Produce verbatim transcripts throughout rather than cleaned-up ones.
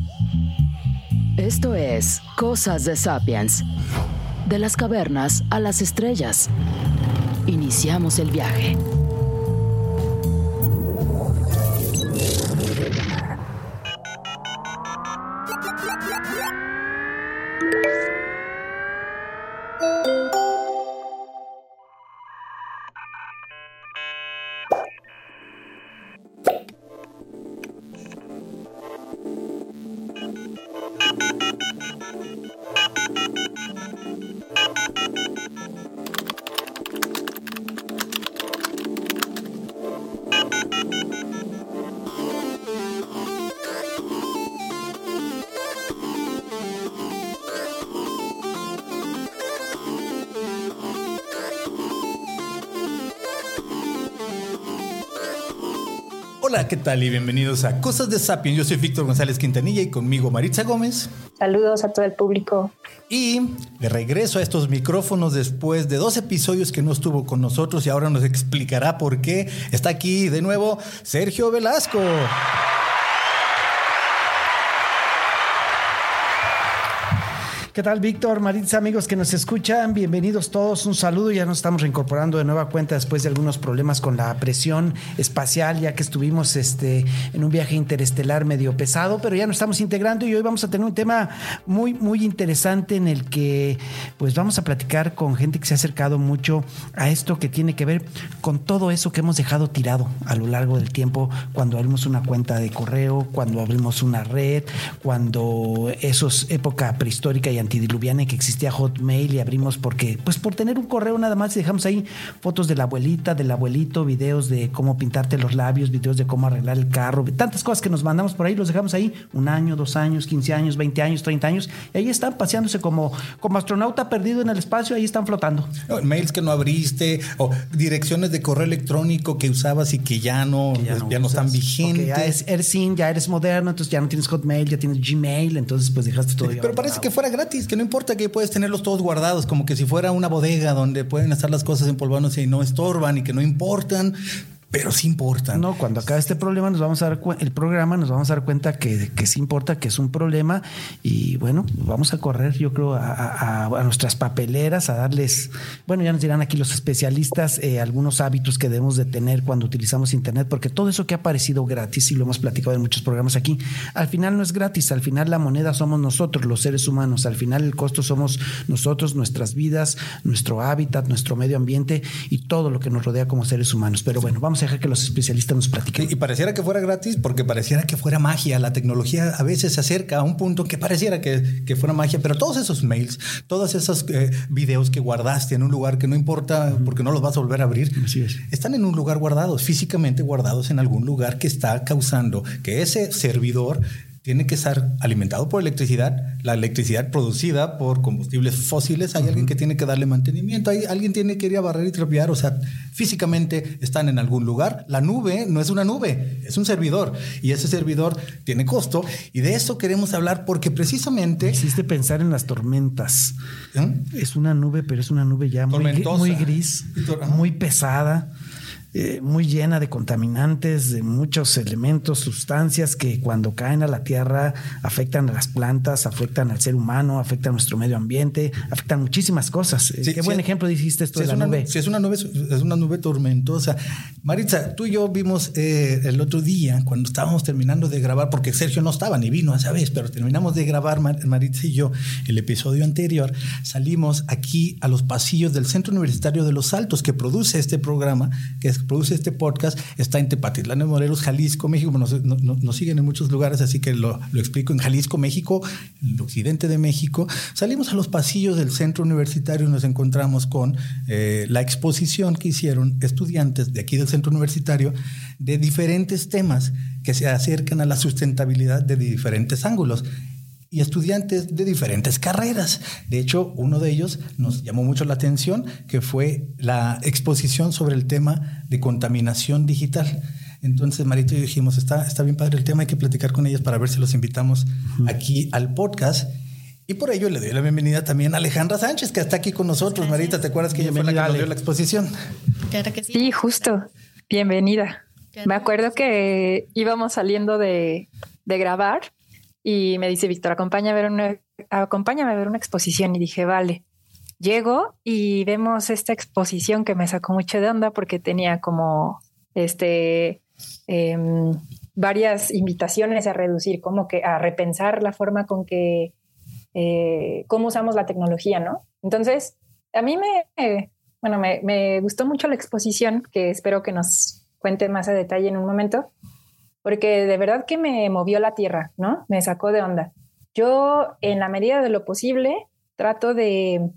Esto es Cosas de Sapiens. De las cavernas a las estrellas. Iniciamos el viaje. Hola, ¿qué tal? Y bienvenidos a Cosas de Sapiens. Yo soy Víctor González Quintanilla y conmigo Maritza Gómez. Saludos a todo el público. Y de regreso a estos micrófonos después de dos episodios que no estuvo con nosotros y ahora nos explicará por qué. Está aquí de nuevo Sergio Velasco. ¿Qué tal, Víctor, Maritza, amigos que nos escuchan? Bienvenidos todos, un saludo. Ya nos estamos reincorporando de nueva cuenta después de algunos problemas con la presión espacial, ya que estuvimos este, en un viaje interestelar medio pesado, pero ya nos estamos integrando y hoy vamos a tener un tema muy, muy interesante en el que pues vamos a platicar con gente que se ha acercado mucho a esto que tiene que ver con todo eso que hemos dejado tirado a lo largo del tiempo, cuando abrimos una cuenta de correo, cuando abrimos una red, cuando esos época prehistórica y antidiluviana que existía Hotmail y abrimos porque, pues por tener un correo nada más y dejamos ahí fotos de la abuelita, del abuelito, videos de cómo pintarte los labios, videos de cómo arreglar el carro, tantas cosas que nos mandamos por ahí, los dejamos ahí un año, dos años, quince años, veinte años, treinta años y ahí están paseándose como, como astronauta perdido en el espacio, ahí están flotando. No, mails que no abriste o direcciones de correo electrónico que usabas y que ya no, que ya no, ya no están vigentes. Ya es AirSyn, ya eres moderno, entonces ya no tienes Hotmail, ya tienes Gmail, entonces pues dejaste todo. Sí, pero parece que fuera gratis, que no importa, que puedes tenerlos todos guardados, como que si fuera una bodega donde pueden estar las cosas empolvándose y no estorban y que no importan. Pero sí importa. No, cuando acabe este problema nos vamos a dar cu- el programa nos vamos a dar cuenta que, que sí importa, que es un problema y bueno, vamos a correr yo creo a, a, a nuestras papeleras, a darles, bueno, ya nos dirán aquí los especialistas eh, algunos hábitos que debemos de tener cuando utilizamos internet, porque todo eso que ha parecido gratis y lo hemos platicado en muchos programas aquí, al final no es gratis, al final la moneda somos nosotros, los seres humanos, al final el costo somos nosotros, nuestras vidas, nuestro hábitat, nuestro medio ambiente y todo lo que nos rodea como seres humanos. Pero bueno, vamos a dejar que los especialistas nos platiquen. Y pareciera que fuera gratis porque pareciera que fuera magia. La tecnología a veces se acerca a un punto que pareciera que, que fuera magia, pero todos esos mails, todos esos eh, videos que guardaste en un lugar que no importa porque no los vas a volver a abrir, Así es. están en un lugar guardados, físicamente guardados en algún lugar que está causando que ese servidor tiene que estar alimentado por electricidad, la electricidad producida por combustibles fósiles. Hay uh-huh. alguien que tiene que darle mantenimiento, hay alguien tiene que ir a barrer y trapear, o sea, físicamente están en algún lugar. La nube no es una nube, es un servidor y ese servidor tiene costo y de eso queremos hablar porque precisamente... Me hiciste pensar en las tormentas. ¿Eh? Es una nube, pero es una nube ya muy, muy gris, muy pesada. Eh, muy llena de contaminantes, de muchos elementos, sustancias que cuando caen a la tierra afectan a las plantas, afectan al ser humano, afectan a nuestro medio ambiente, afectan muchísimas cosas. Sí, Qué sí, buen ejemplo dijiste esto si de la una, nube. Si es una nube, es una nube tormentosa. Maritza, tú y yo vimos eh, el otro día cuando estábamos terminando de grabar, porque Sergio no estaba ni vino esa vez, pero terminamos de grabar Mar- Maritza y yo el episodio anterior. Salimos aquí a los pasillos del Centro Universitario de Los Altos que produce este programa, que es produce este podcast, está en Tepatitlán de Morelos, Jalisco, México. Nos, nos, nos siguen en muchos lugares, así que lo, lo explico. En Jalisco, México, en el occidente de México. Salimos a los pasillos del centro universitario y nos encontramos con eh, la exposición que hicieron estudiantes de aquí del centro universitario de diferentes temas que se acercan a la sustentabilidad de diferentes ángulos. Y estudiantes de diferentes carreras. De hecho, uno de ellos nos llamó mucho la atención, que fue la exposición sobre el tema de contaminación digital. Entonces, Marito y yo dijimos, está, está bien padre el tema, hay que platicar con ellos para ver si los invitamos uh-huh. aquí al podcast. Y por ello le doy la bienvenida también a Alejandra Sánchez, que está aquí con nosotros. Marita, ¿te acuerdas que ella fue la que nos dio la exposición? Claro que sí. Sí, justo. Bienvenida. Me acuerdo que íbamos saliendo de, de grabar y me dice, Víctor, acompáñame a ver una, acompáñame a ver una exposición. Y dije, vale. Llego y vemos esta exposición que me sacó mucho de onda porque tenía como este eh, varias invitaciones a reducir, como que a repensar la forma con que eh, cómo usamos la tecnología, ¿no? Entonces, a mí me, eh, bueno, me, me gustó mucho la exposición, que espero que nos cuente más a detalle en un momento, porque de verdad que me movió la tierra, ¿no? Me sacó de onda. Yo, en la medida de lo posible, trato de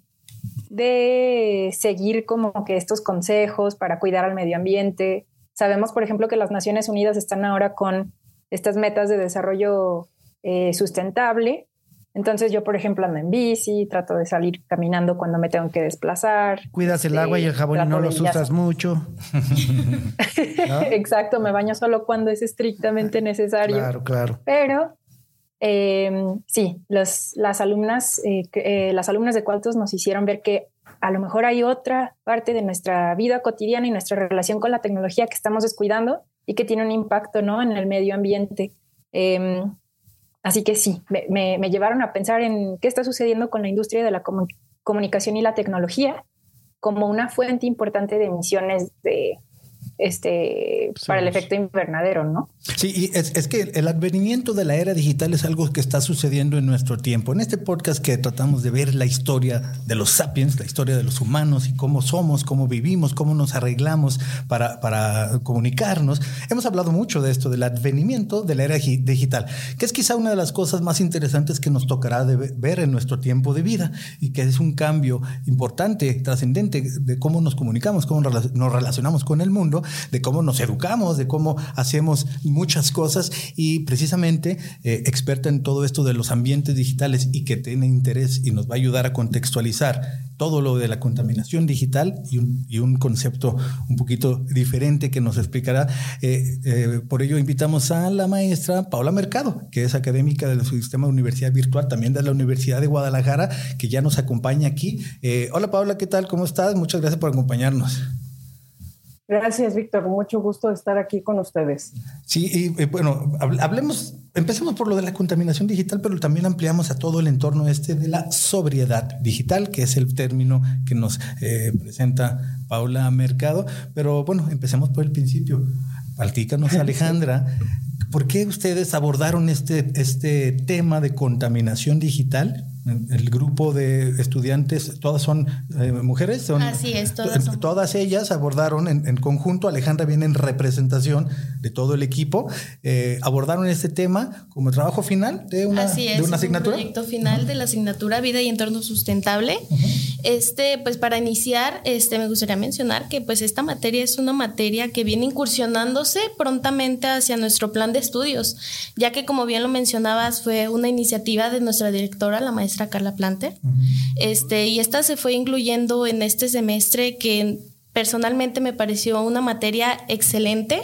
de seguir como que estos consejos para cuidar al medio ambiente. Sabemos, por ejemplo, que las Naciones Unidas están ahora con estas metas de desarrollo eh, sustentable. Entonces yo, por ejemplo, ando en bici, trato de salir caminando cuando me tengo que desplazar. Cuidas el agua y el jabón y no los usas mucho. ¿No? Exacto, me baño solo cuando es estrictamente necesario. Claro, claro. Pero Eh, sí, los, las alumnas, eh, eh, las alumnas de Cualtos nos hicieron ver que a lo mejor hay otra parte de nuestra vida cotidiana y nuestra relación con la tecnología que estamos descuidando y que tiene un impacto, ¿no?, en el medio ambiente. Eh, así que sí, me, me, me llevaron a pensar en qué está sucediendo con la industria de la comun- comunicación y la tecnología como una fuente importante de emisiones de este sí, para el efecto invernadero, ¿no? Sí, y es, es que el advenimiento de la era digital es algo que está sucediendo en nuestro tiempo. En este podcast que tratamos de ver la historia de los sapiens, la historia de los humanos y cómo somos, cómo vivimos, cómo nos arreglamos para, para comunicarnos, hemos hablado mucho de esto, del advenimiento de la era digital, que es quizá una de las cosas más interesantes que nos tocará de ver en nuestro tiempo de vida y que es un cambio importante, trascendente de cómo nos comunicamos, cómo nos relacionamos con el mundo, de cómo nos educamos, de cómo hacemos muchas cosas y precisamente eh, experta en todo esto de los ambientes digitales y que tiene interés y nos va a ayudar a contextualizar todo lo de la contaminación digital y un, y un concepto un poquito diferente que nos explicará. Eh, eh, por ello invitamos a la maestra Paula Mercado, que es académica del Sistema de Universidad Virtual, también de la Universidad de Guadalajara, que ya nos acompaña aquí. Eh, hola Paula, ¿qué tal? ¿Cómo estás? Muchas gracias por acompañarnos. Gracias, Víctor. Mucho gusto de estar aquí con ustedes. Sí, y bueno, hablemos, empecemos por lo de la contaminación digital, pero también ampliamos a todo el entorno este de la sobriedad digital, que es el término que nos eh, presenta Paula Mercado. Pero bueno, empecemos por el principio. Platícanos, Alejandra, ¿por qué ustedes abordaron este, este tema de contaminación digital? El grupo de estudiantes, todas son eh, mujeres. Son, Así es, todas son. Todas ellas abordaron en, en conjunto, Alejandra viene en representación de todo el equipo, eh, abordaron este tema como trabajo final de una, Así es, de una asignatura. Un proyecto final uh-huh. de la asignatura Vida y Entorno Sustentable. Uh-huh. Este, pues para iniciar, este, me gustaría mencionar que pues esta materia es una materia que viene incursionándose prontamente hacia nuestro plan de estudios, ya que como bien lo mencionabas, fue una iniciativa de nuestra directora, la maestra Carla Planter, uh-huh. este, y esta se fue incluyendo en este semestre que personalmente me pareció una materia excelente,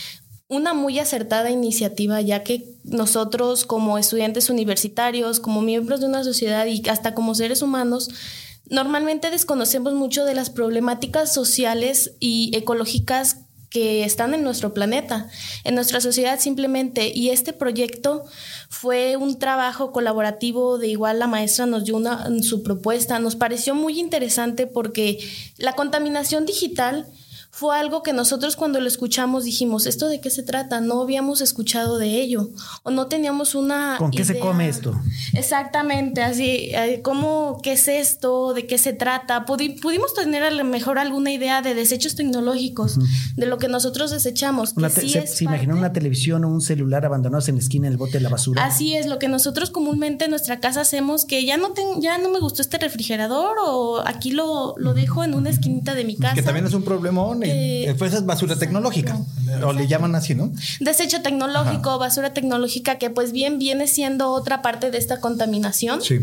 una muy acertada iniciativa, ya que nosotros como estudiantes universitarios, como miembros de una sociedad y hasta como seres humanos, normalmente desconocemos mucho de las problemáticas sociales y ecológicas que están en nuestro planeta, en nuestra sociedad simplemente, y este proyecto fue un trabajo colaborativo, de igual la maestra nos dio una, su propuesta, nos pareció muy interesante porque la contaminación digital fue algo que nosotros cuando lo escuchamos dijimos, ¿esto de qué se trata? No habíamos escuchado de ello o no teníamos una ¿Con qué idea. se come esto? Exactamente, así, ¿cómo, qué es esto? ¿De qué se trata? Pudi- pudimos tener a lo mejor alguna idea de desechos tecnológicos, uh-huh. de lo que nosotros desechamos. Una que te- sí se, es se parte... imaginó una televisión o un celular abandonados en la esquina del bote de la basura. Así es, lo que nosotros comúnmente en nuestra casa hacemos, que ya no, ten, ya no me gustó este refrigerador o aquí lo, lo dejo en una esquinita de mi casa. Que también es un problemón. Que, pues es basura exacto, tecnológica, exacto. O le llaman así, ¿no? Desecho tecnológico, ajá. basura tecnológica, que pues bien viene siendo otra parte de esta contaminación. Sí.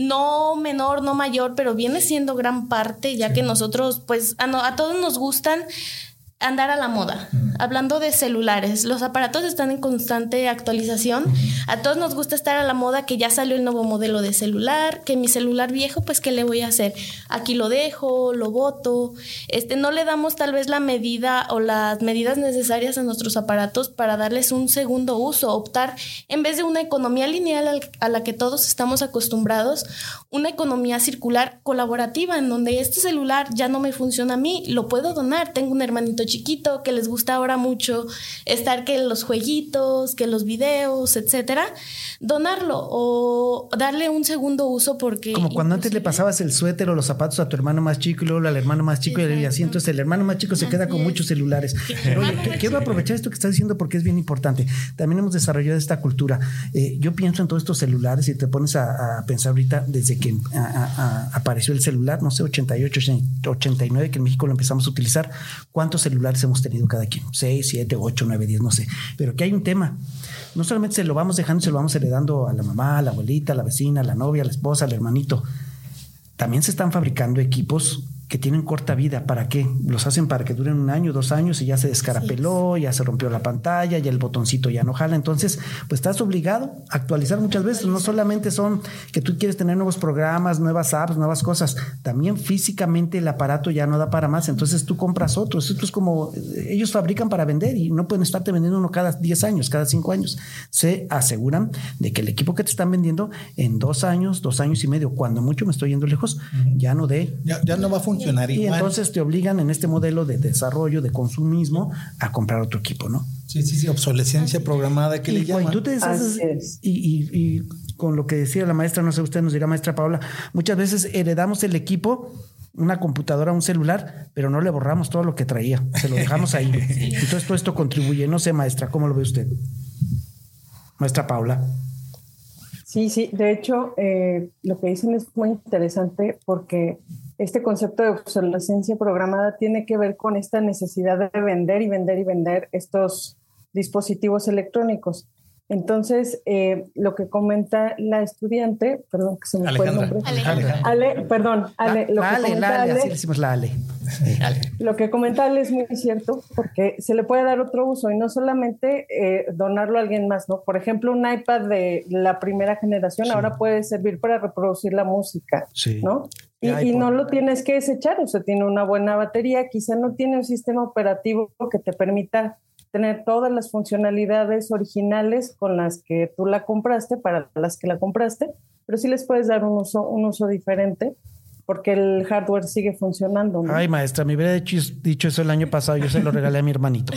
No menor, no mayor, pero viene siendo gran parte, ya sí. que nosotros, pues a, no, a todos nos gustan andar a la moda. Uh-huh. Hablando de celulares, los aparatos están en constante actualización. Uh-huh. A todos nos gusta estar a la moda, que ya salió el nuevo modelo de celular, que mi celular viejo, pues ¿qué le voy a hacer? Aquí lo dejo, lo boto. Este, no le damos tal vez la medida o las medidas necesarias a nuestros aparatos para darles un segundo uso, optar en vez de una economía lineal a la que todos estamos acostumbrados, una economía circular colaborativa, en donde este celular ya no me funciona a mí, lo puedo donar. Tengo un hermanito chiquito que les gusta ahora mucho estar que los jueguitos, que los videos, etcétera, donarlo o darle un segundo uso, porque como cuando antes le pasabas el suéter o los zapatos a tu hermano más chico y luego al hermano más chico. Exacto. Y así, entonces el hermano más chico se Así queda con es. muchos celulares. Pero oye, que, quiero aprovechar esto que estás diciendo porque es bien importante. También hemos desarrollado esta cultura. Eh, yo pienso en todos estos celulares y te pones a, a pensar ahorita desde que a, a, a apareció el celular, no sé, ochenta y ocho, ochenta y nueve, que en México lo empezamos a utilizar. ¿Cuántos celulares hemos tenido cada quien? seis, siete, ocho, nueve, diez, no sé. Pero que hay un tema. No solamente se lo vamos dejando, se lo vamos heredando a la mamá, a la abuelita, a la vecina, a la novia, a la esposa, al hermanito. También se están fabricando equipos que tienen corta vida. ¿Para qué? Los hacen para que duren un año, dos años y ya se descarapeló, ya se rompió la pantalla, ya el botoncito ya no jala. Entonces, pues estás obligado a actualizar muchas veces. No solamente son que tú quieres tener nuevos programas, nuevas apps, nuevas cosas. También físicamente el aparato ya no da para más. Entonces tú compras otros. Esto es como ellos fabrican para vender y no pueden estarte vendiendo uno cada diez años, cada cinco años. Se aseguran de que el equipo que te están vendiendo en dos años, dos años y medio, cuando mucho me estoy yendo lejos, uh-huh. ya no dé. Ya, ya no va a funcionar. Y igual. Entonces te obligan en este modelo de desarrollo, de consumismo, a comprar otro equipo, ¿no? Sí, sí, sí, obsolescencia programada que y le llaman. Y tú te deshaces, y, y, y con lo que decía la maestra, no sé, usted nos dirá, maestra Paula, muchas veces heredamos el equipo, una computadora, un celular, pero no le borramos todo lo que traía, se lo dejamos ahí. Sí. Entonces todo esto contribuye. No sé, maestra, ¿cómo lo ve usted? Maestra Paula. Sí, sí, de hecho, eh, lo que dicen es muy interesante porque este concepto de obsolescencia programada tiene que ver con esta necesidad de vender y vender y vender estos dispositivos electrónicos. Entonces, eh, lo que comenta la estudiante, perdón, que se me fue el nombre. Alejandra. Ale, perdón, Ale. La, lo la que Ale, comenta la Ale, Ale, así decimos la Ale. Lo que comenta Ale es muy cierto, porque se le puede dar otro uso y no solamente eh, donarlo a alguien más, ¿no? Por ejemplo, un iPad de la primera generación sí. ahora puede servir para reproducir la música, sí. ¿no? Y, y no lo tienes que desechar, o sea, tiene una buena batería, quizá no tiene un sistema operativo que te permita tener todas las funcionalidades originales con las que tú la compraste, para las que la compraste, pero sí les puedes dar un uso, un uso diferente, porque el hardware sigue funcionando, ¿no? Ay, maestra, me hubiera dicho, dicho eso el año pasado, yo se lo regalé a mi hermanito.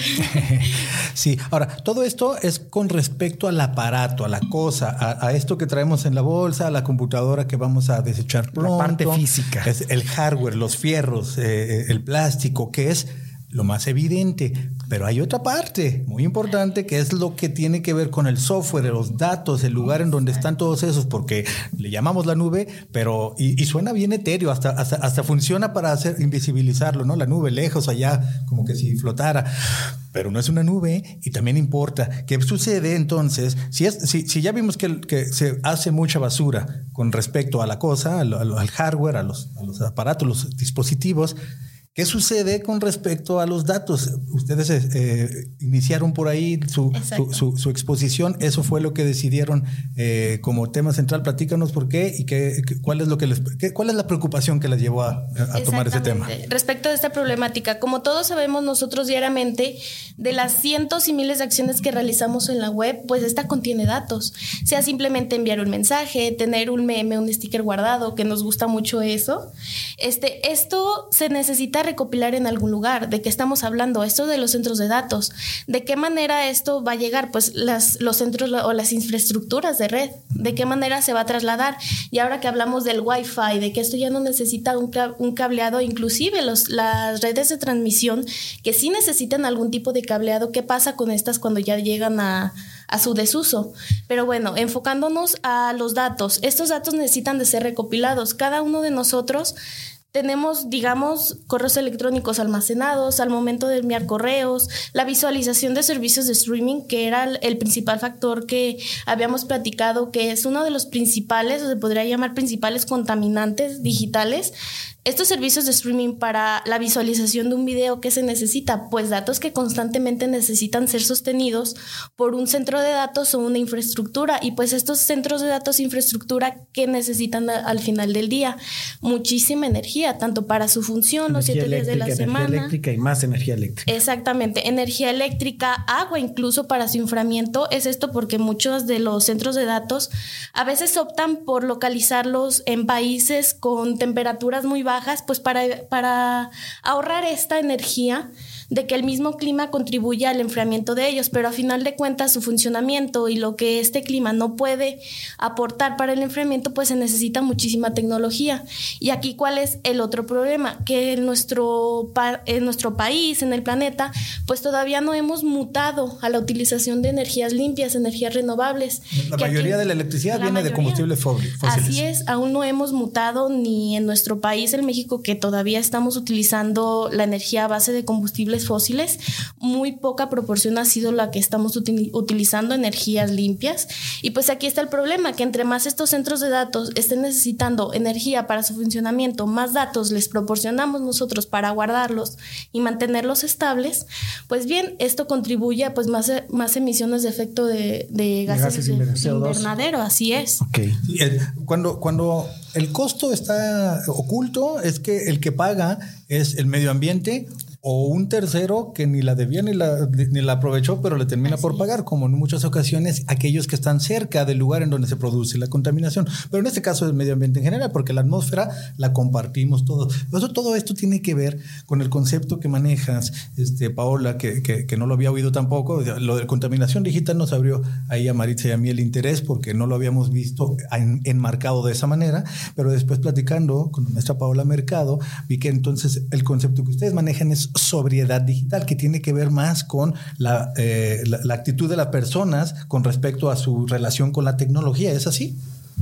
Sí, ahora, todo esto es con respecto al aparato, a la cosa, a, a esto que traemos en la bolsa, a la computadora que vamos a desechar pronto. La parte física. Es el hardware, los fierros, eh, el plástico, que es lo más evidente. Pero hay otra parte muy importante que es lo que tiene que ver con el software, los datos, el lugar en donde están todos esos, porque le llamamos la nube, pero y, y suena bien etéreo, hasta, hasta, hasta funciona para hacer invisibilizarlo, ¿no? La nube lejos allá, como que si flotara. Pero no es una nube y también importa. ¿Qué sucede entonces? Si, es, si, si ya vimos que, que se hace mucha basura con respecto a la cosa, al, al hardware, a los, a los aparatos, los dispositivos, ¿qué sucede con respecto a los datos? Ustedes eh, iniciaron por ahí su, su, su, su exposición. Eso fue lo que decidieron eh, como tema central. Platícanos por qué y qué, cuál es lo que les, qué, cuál es la preocupación que les llevó a, a tomar ese tema. Respecto a esta problemática, como todos sabemos nosotros diariamente, de las cientos y miles de acciones que realizamos en la web, pues esta contiene datos. Sea simplemente enviar un mensaje, tener un meme, un sticker guardado, que nos gusta mucho eso. Este, esto se necesita recopilar en algún lugar. ¿De qué estamos hablando? Esto de los centros de datos. ¿De qué manera esto va a llegar? Pues las, los centros o las infraestructuras de red. ¿De qué manera se va a trasladar? Y ahora que hablamos del Wi-Fi, de que esto ya no necesita un, un cableado, inclusive los, las redes de transmisión que sí necesitan algún tipo de cableado, ¿qué pasa con estas cuando ya llegan a, a su desuso? Pero bueno, enfocándonos a los datos, estos datos necesitan de ser recopilados. Cada uno de nosotros tenemos, digamos, correos electrónicos almacenados al momento de enviar correos, la visualización de servicios de streaming, que era el, el principal factor que habíamos platicado, que es uno de los principales, o se podría llamar principales contaminantes digitales. Estos servicios de streaming para la visualización de un video, ¿qué se necesita? Pues datos que constantemente necesitan ser sostenidos por un centro de datos o una infraestructura. Y pues estos centros de datos e infraestructura, ¿qué necesitan a, al final del día? Muchísima energía, tanto para su función, los siete días de la semana. Energía eléctrica y más energía eléctrica. Exactamente, energía eléctrica, agua incluso para su enfriamiento. Es esto porque muchos de los centros de datos a veces optan por localizarlos en países con temperaturas muy bajas, bajas, pues para, para ahorrar esta energía de que el mismo clima contribuye al enfriamiento de ellos, pero a final de cuentas su funcionamiento y lo que este clima no puede aportar para el enfriamiento, pues se necesita muchísima tecnología. Y aquí, ¿cuál es el otro problema? Que en nuestro, en nuestro país, en el planeta, pues todavía no hemos mutado a la utilización de energías limpias, energías renovables. La mayoría aquí, de la electricidad la viene mayoría. de combustibles fósiles. Así es, aún no hemos mutado ni en nuestro país, en México, que todavía estamos utilizando la energía a base de combustibles fósiles. Muy poca proporción ha sido la que estamos util- utilizando energías limpias. Y pues aquí está el problema, que entre más estos centros de datos estén necesitando energía para su funcionamiento, más datos les proporcionamos nosotros para guardarlos y mantenerlos estables, pues bien, esto contribuye a pues más, más emisiones de efecto de, de gases, de gases de invernadero, así es. Okay. Cuando, cuando el costo está oculto, es que el que paga es el medio ambiente o un tercero que ni la debía ni la, ni la aprovechó, pero le termina Así por pagar, es. como en muchas ocasiones aquellos que están cerca del lugar en donde se produce la contaminación. Pero en este caso es el medio ambiente en general, porque la atmósfera la compartimos todos. Eso, todo esto tiene que ver con el concepto que manejas, este, Paola, que, que, que no lo había oído tampoco. Lo de contaminación digital nos abrió ahí a Maritza y a mí el interés, porque no lo habíamos visto en, enmarcado de esa manera, pero después platicando con la maestra Paola Mercado, vi que entonces el concepto que ustedes manejan es sobriedad digital, que tiene que ver más con la, eh, la, la actitud de las personas con respecto a su relación con la tecnología. ¿Es así?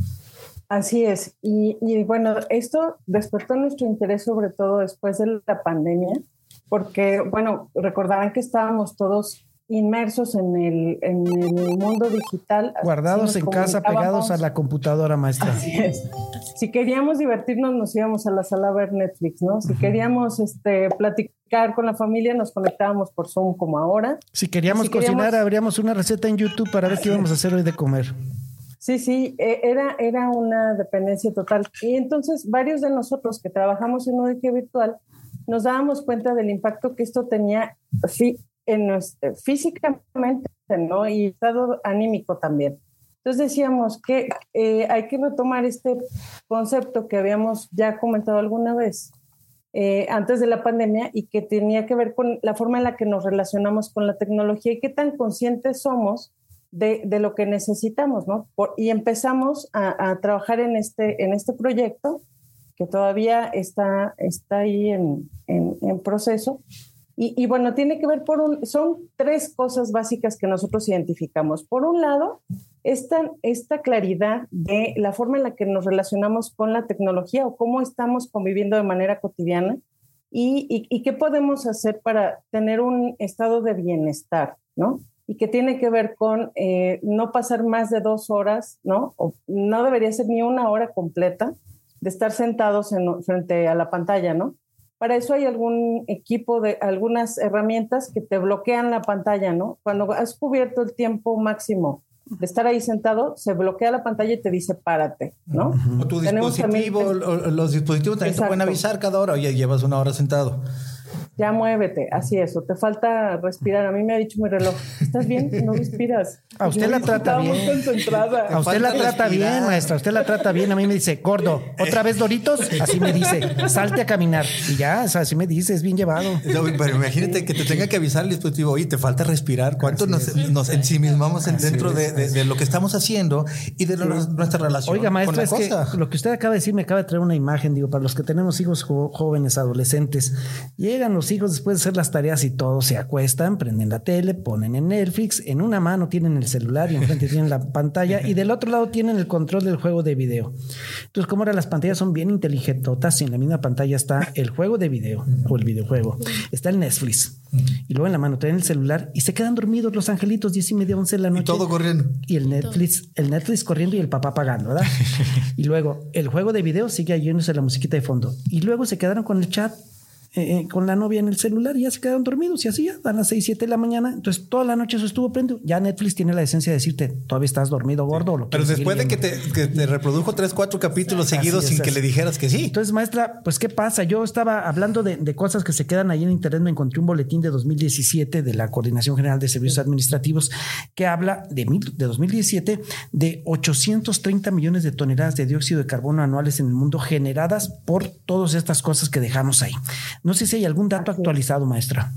Así es. Y, y bueno, esto despertó nuestro interés sobre todo después de la pandemia, porque, bueno, recordarán que estábamos todos inmersos en el, en el mundo digital. Guardados en casa, pegados a la computadora, maestra. Así es. Si queríamos divertirnos, nos íbamos a la sala a ver Netflix, ¿no? Si uh-huh. queríamos este, platicar con la familia, nos conectábamos por Zoom como ahora. Si queríamos si cocinar, queríamos... abríamos una receta en YouTube para ver qué íbamos a hacer hoy de comer. Sí, sí, era, era una dependencia total. Y entonces varios de nosotros que trabajamos en U D G virtual nos dábamos cuenta del impacto que esto tenía fi- en nuestro, físicamente, ¿no? Y estado anímico también. Entonces decíamos que eh, hay que retomar este concepto que habíamos ya comentado alguna vez eh, antes de la pandemia y que tenía que ver con la forma en la que nos relacionamos con la tecnología y qué tan conscientes somos de, de lo que necesitamos, ¿no? Por, y empezamos a, a trabajar en este, en este proyecto que todavía está, está ahí en, en, en proceso. Y, y bueno, tiene que ver por un, son tres cosas básicas que nosotros identificamos. Por un lado, esta, esta claridad de la forma en la que nos relacionamos con la tecnología o cómo estamos conviviendo de manera cotidiana y, y, y qué podemos hacer para tener un estado de bienestar, ¿no? Y que tiene que ver con eh, no pasar más de dos horas, ¿no? O no debería ser ni una hora completa de estar sentados en, frente a la pantalla, ¿no? Para eso hay algún equipo de algunas herramientas que te bloquean la pantalla, ¿no? Cuando has cubierto el tiempo máximo de estar ahí sentado, se bloquea la pantalla y te dice párate, ¿no? O tu dispositivo, también, los dispositivos también Exacto. te pueden avisar cada hora, oye, llevas una hora sentado. Ya muévete, así es, o te falta respirar. A mí me ha dicho mi reloj, ¿estás bien? No respiras. A usted Yo la trata bien. Muy concentrada. A usted la trata respirar. bien, maestra. A usted la trata bien. A mí me dice, gordo, ¿otra vez Doritos? Así me dice, salte a caminar. Y ya, o sea, así me dice, es bien llevado. No, pero imagínate que te tenga que avisar el dispositivo, oye, te falta respirar. ¿Cuánto nos, nos ensimismamos en dentro de, de, de lo que estamos haciendo y de lo, sí. nuestra relación Oiga, maestra, con la es cosa? Que lo que usted acaba de decir me acaba de traer una imagen, digo, para los que tenemos hijos jo- jóvenes, adolescentes. Llegan los los hijos, después de hacer las tareas y todo, se acuestan, prenden la tele, ponen en Netflix, en una mano tienen el celular y enfrente tienen la pantalla y del otro lado tienen el control del juego de video. Entonces, como ahora las pantallas son bien inteligentotas y en la misma pantalla está el juego de video o el videojuego, está el Netflix y luego en la mano traen el celular y se quedan dormidos los angelitos diez y media, once de la noche. Y todo corriendo. Y el Netflix, el Netflix corriendo y el papá pagando, ¿verdad? Y luego el juego de video sigue oyéndose la musiquita de fondo. Y luego se quedaron con el chat, eh, con la novia en el celular y ya se quedaron dormidos y así ya, a las seis, siete de la mañana. Entonces toda la noche eso estuvo prendido. Ya Netflix tiene la decencia de decirte, todavía estás dormido, gordo. Sí. Lo Pero después de que te, que te reprodujo tres, cuatro capítulos sí. seguidos sin que le dijeras que sí. Entonces, maestra, pues ¿qué pasa? Yo estaba hablando de, de cosas que se quedan ahí en internet. Me encontré un boletín de dos mil diecisiete de la Coordinación General de Servicios sí. Administrativos que habla de, de dos mil diecisiete de ochocientos treinta millones de toneladas de dióxido de carbono anuales en el mundo generadas por todas estas cosas que dejamos ahí. No sé si hay algún dato actualizado, maestra.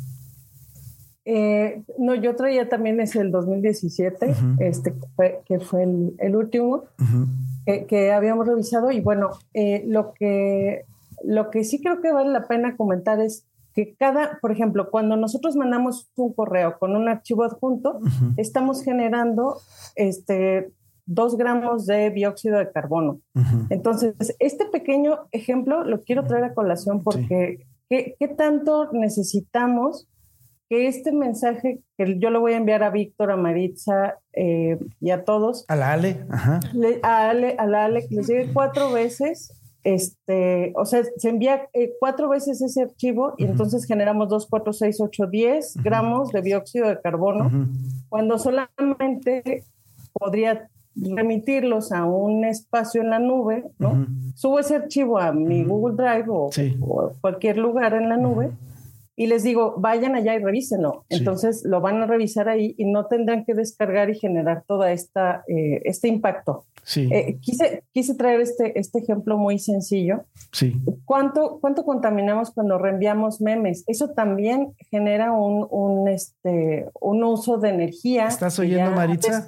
Eh, no, yo traía también ese el dos mil diecisiete, uh-huh. este, que fue, que fue el, el último uh-huh. que, que habíamos revisado. Y bueno, eh, lo, que, lo que sí creo que vale la pena comentar es que cada, por ejemplo, cuando nosotros mandamos un correo con un archivo adjunto, uh-huh. estamos generando este, dos gramos de dióxido de carbono. Uh-huh. Entonces, este pequeño ejemplo lo quiero traer a colación porque... Sí. ¿Qué, ¿Qué tanto necesitamos que este mensaje, que yo lo voy a enviar a Víctor, a Maritza eh, y a todos? A la Ale. Ajá. Le, a, Ale a la Ale, que les llegue cuatro veces, este, o sea, se envía eh, cuatro veces ese archivo y uh-huh. entonces generamos dos, cuatro, seis, ocho, diez uh-huh. gramos de dióxido de carbono, uh-huh. cuando solamente podría remitirlos a un espacio en la nube, ¿no? Uh-huh. Subo ese archivo a mi uh-huh. Google Drive o, sí. o cualquier lugar en la nube uh-huh. y les digo, vayan allá y revísenlo. Sí. Entonces lo van a revisar ahí y no tendrán que descargar y generar toda esta eh, este impacto. Sí. Eh, quise, quise traer este, este ejemplo muy sencillo. Sí. ¿Cuánto, ¿Cuánto contaminamos cuando reenviamos memes? Eso también genera un, un, este, un uso de energía. ¿Estás oyendo, Maritza?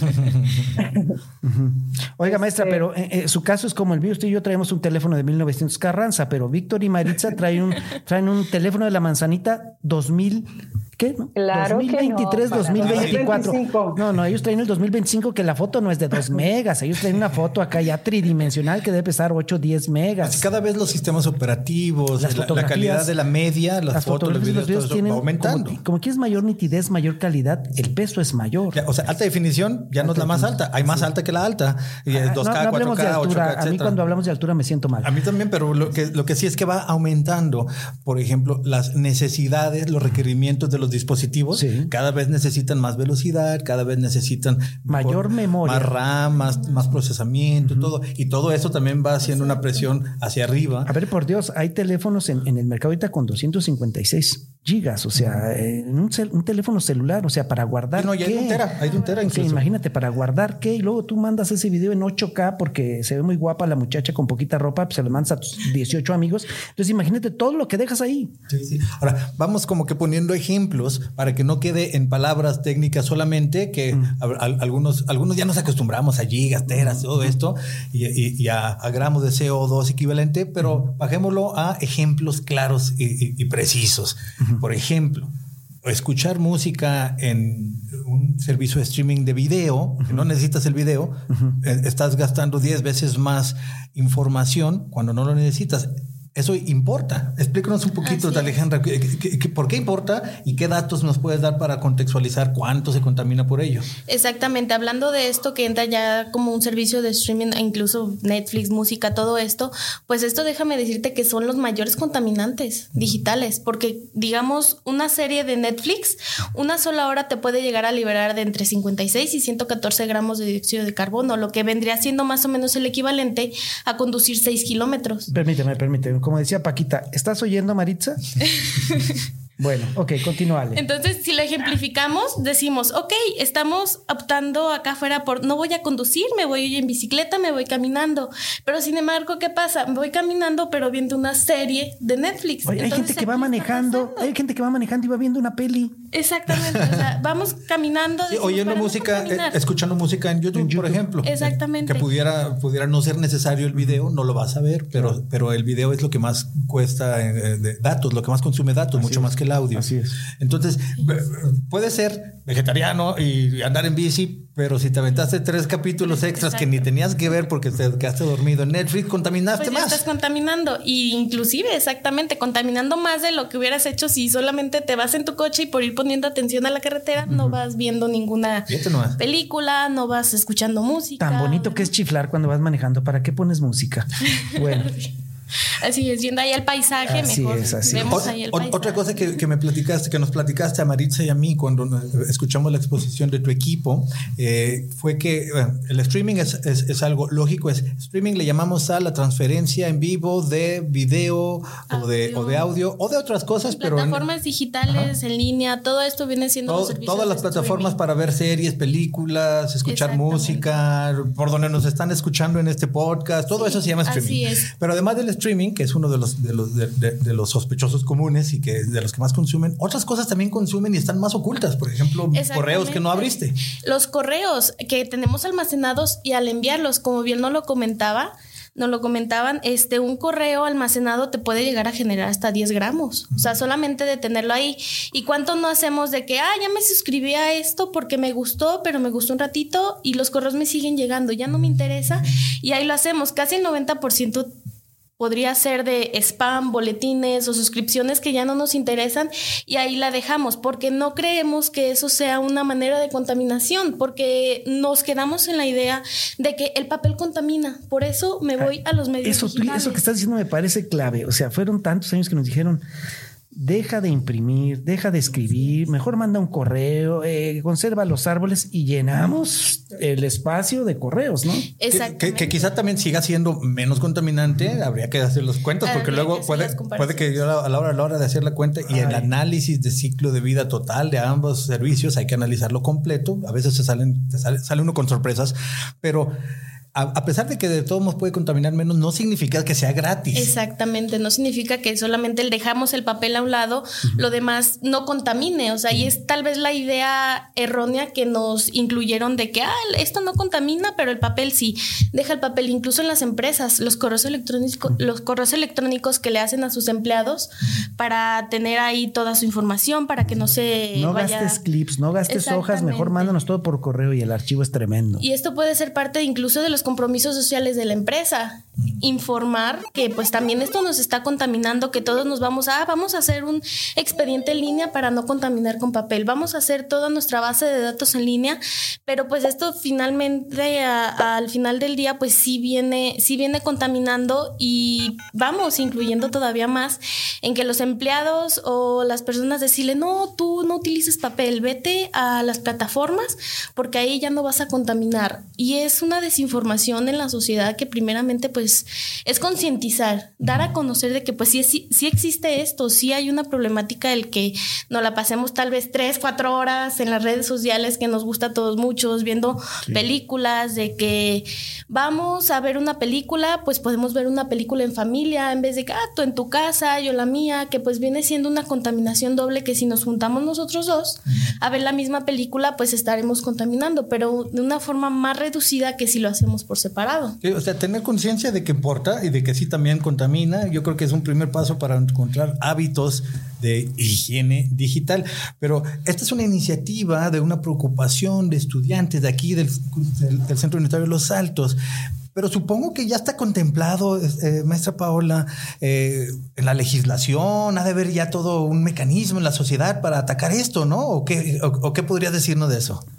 uh-huh. Oiga, maestra, este, pero eh, eh, su caso es como el mío. Usted y yo traemos un teléfono de mil novecientos Carranza, pero Víctor y Maritza traen un, traen un teléfono de la manzanita dos mil... ¿Qué? ¿No? Claro dos mil veintitrés, que no, dos mil veinticuatro. dos mil veinticinco. No, no, ellos traen el dos mil veinticinco que la foto no es de dos megas. Ellos traen una foto acá ya tridimensional que debe pesar ocho, diez megas. Así cada vez los sistemas operativos, la, la calidad de la media, las, las fotos, los videos, los videos tienen va aumentando. Como, como que es mayor nitidez, mayor calidad, el peso es mayor. Ya, o sea, alta definición ya alta no es la más alta. Hay más sí. alta que la alta. Y ah, dos K, no, no cuatro K, ocho K, etcétera. A mí cuando hablamos de altura me siento mal. A mí también, pero lo que, lo que sí es que va aumentando, por ejemplo, las necesidades, los requerimientos de los dispositivos. Sí. Cada vez necesitan más velocidad, cada vez necesitan mayor mejor, memoria, más RAM, más, más procesamiento, uh-huh. todo. Y todo eso también va haciendo una presión hacia arriba. A ver, por Dios, hay teléfonos en, en el mercado ahorita con doscientos cincuenta y seis gigas, o sea, en un, cel, un teléfono celular, o sea, para guardar. No, ya ¿qué? hay un tera, hay un tera incluso. Sí, imagínate, para guardar qué, y luego tú mandas ese video en ocho K porque se ve muy guapa la muchacha con poquita ropa, pues se lo mandas a tus dieciocho amigos. Entonces, imagínate todo lo que dejas ahí. Sí, sí. Ahora, vamos como que poniendo ejemplos para que no quede en palabras técnicas solamente, que mm. a, a, algunos, algunos ya nos acostumbramos a gigas, teras, todo esto, y, y, y a, a gramos de C O dos equivalente, pero bajémoslo a ejemplos claros y, y, y precisos. Uh-huh. Por ejemplo, escuchar música en un servicio de streaming de video, uh-huh. que no necesitas el video, uh-huh. estás gastando diez veces más información cuando no lo necesitas. Eso importa. Explícanos un poquito, ah, Alejandra, ¿qué, qué, qué, ¿por qué importa y qué datos nos puedes dar para contextualizar cuánto se contamina por ello? Exactamente, hablando de esto que entra ya como un servicio de streaming, incluso Netflix, música, todo esto, pues esto déjame decirte que son los mayores contaminantes digitales, porque digamos una serie de Netflix, una sola hora te puede llegar a liberar de entre cincuenta y seis y ciento catorce gramos de dióxido de carbono, lo que vendría siendo más o menos el equivalente a conducir seis kilómetros. Permíteme, permíteme. Como decía Paquita, ¿estás oyendo, Maritza? Bueno, ok, continúale. Entonces, si lo ejemplificamos, decimos, ok, estamos optando acá afuera por no voy a conducir, me voy en bicicleta, me voy caminando. Pero sin embargo, ¿qué pasa? Me voy caminando, pero viendo una serie de Netflix. Oye, hay gente que va manejando, hay gente que va manejando y va viendo una peli. Exactamente, o sea, vamos caminando. Sí, oyendo música, eh, escuchando música en YouTube, en YouTube, por ejemplo. Exactamente. Eh, que pudiera, pudiera no ser necesario el video, no lo vas a ver, pero, claro. pero el video es lo que más cuesta eh, de datos, lo que más consume datos, Así mucho es. más que el audio. Así es. Entonces, sí. puede ser vegetariano y andar en bici, pero si te aventaste tres capítulos extras Exacto. que ni tenías que ver porque te quedaste dormido en Netflix, contaminaste pues más. Estás contaminando y inclusive exactamente contaminando más de lo que hubieras hecho si solamente te vas en tu coche y por ir poniendo atención a la carretera uh-huh. no vas viendo ninguna no película, no vas escuchando música. Tan bonito que es chiflar cuando vas manejando. ¿Para qué pones música? Bueno. Así es, viendo ahí el paisaje, así mejor es, así vemos o, ahí el o, paisaje. Otra cosa que, que me platicaste, que nos platicaste a Maritza y a mí cuando escuchamos la exposición de tu equipo, eh, fue que bueno, el streaming es, es, es algo lógico. Es, streaming le llamamos a la transferencia en vivo de video o de, o de audio o de otras cosas. En pero plataformas en, digitales, ajá. en línea, todo esto viene siendo todo, los servicios todas las plataformas streaming. para ver series, películas, escuchar música, por donde nos están escuchando en este podcast, todo sí, eso se llama streaming. Así es. Pero además del streaming, que es uno de los de los de, de, de los sospechosos comunes y que de los que más consumen, otras cosas también consumen y están más ocultas, por ejemplo, correos que no abriste. Los correos que tenemos almacenados y al enviarlos, como bien no lo comentaba, nos lo comentaban, este, un correo almacenado te puede llegar a generar hasta diez gramos. O sea, solamente de tenerlo ahí. ¿Y cuánto no hacemos de que, ah, ya me suscribí a esto porque me gustó, pero me gustó un ratito y los correos me siguen llegando, ya no me interesa? Y ahí lo hacemos. Casi el noventa por ciento podría ser de spam, boletines o suscripciones que ya no nos interesan y ahí la dejamos porque no creemos que eso sea una manera de contaminación, porque nos quedamos en la idea de que el papel contamina. Por eso me voy a los medios eso, digitales. Eso que estás diciendo me parece clave. O sea, fueron tantos años que nos dijeron deja de imprimir, deja de escribir, mejor manda un correo, eh, conserva los árboles y llenamos el espacio de correos, ¿no? Exactamente. Que, que, que quizá también siga siendo menos contaminante, habría que hacer los cuentas, porque habría luego puede, puede que yo a la hora, a la hora de hacer la cuenta y Ay. el análisis de ciclo de vida total de ambos servicios hay que analizarlo completo. A veces se salen, se sale, sale uno con sorpresas, pero a pesar de que de todos modos puede contaminar menos, no significa que sea gratis. Exactamente, no significa que solamente el dejamos el papel a un lado, uh-huh. lo demás no contamine. O sea, uh-huh. y es tal vez la idea errónea que nos incluyeron de que ah, esto no contamina, pero el papel sí. Deja el papel, incluso en las empresas, los correos electrónicos, uh-huh. los correos electrónicos que le hacen a sus empleados uh-huh. para tener ahí toda su información, para que no se No vaya... gastes clips, no gastes hojas, mejor mándanos todo por correo y el archivo es tremendo. Y esto puede ser parte incluso de los compromisos sociales de la empresa, informar que pues también esto nos está contaminando, que todos nos vamos a, ah, vamos a hacer un expediente en línea para no contaminar con papel, vamos a hacer toda nuestra base de datos en línea, pero pues esto finalmente a, a, al final del día pues sí viene, sí viene contaminando y vamos incluyendo todavía más en que los empleados o las personas decirle, no, tú no utilices papel, vete a las plataformas porque ahí ya no vas a contaminar, y es una desinformación en la sociedad que primeramente pues es concientizar, dar a conocer de que pues sí, sí, sí existe esto, sí hay una problemática del que nos la pasemos tal vez tres, cuatro horas en las redes sociales que nos gusta a todos muchos, viendo sí. películas, de que vamos a ver una película, pues podemos ver una película en familia en vez de que ah, tú en tu casa, yo la mía, que pues viene siendo una contaminación doble, que si nos juntamos nosotros dos a ver la misma película pues estaremos contaminando, pero de una forma más reducida que si lo hacemos por separado. Sí, o sea, tener conciencia de que importa y de que sí también contamina, yo creo que es un primer paso para encontrar hábitos de higiene digital. Pero esta es una iniciativa de una preocupación de estudiantes de aquí del, del, del Centro Universitario de Los Altos. Pero supongo que ya está contemplado, eh, maestra Paola, eh, en la legislación, ha de haber ya todo un mecanismo en la sociedad para atacar esto, ¿no? ¿O qué, o, o qué podrías decirnos de eso?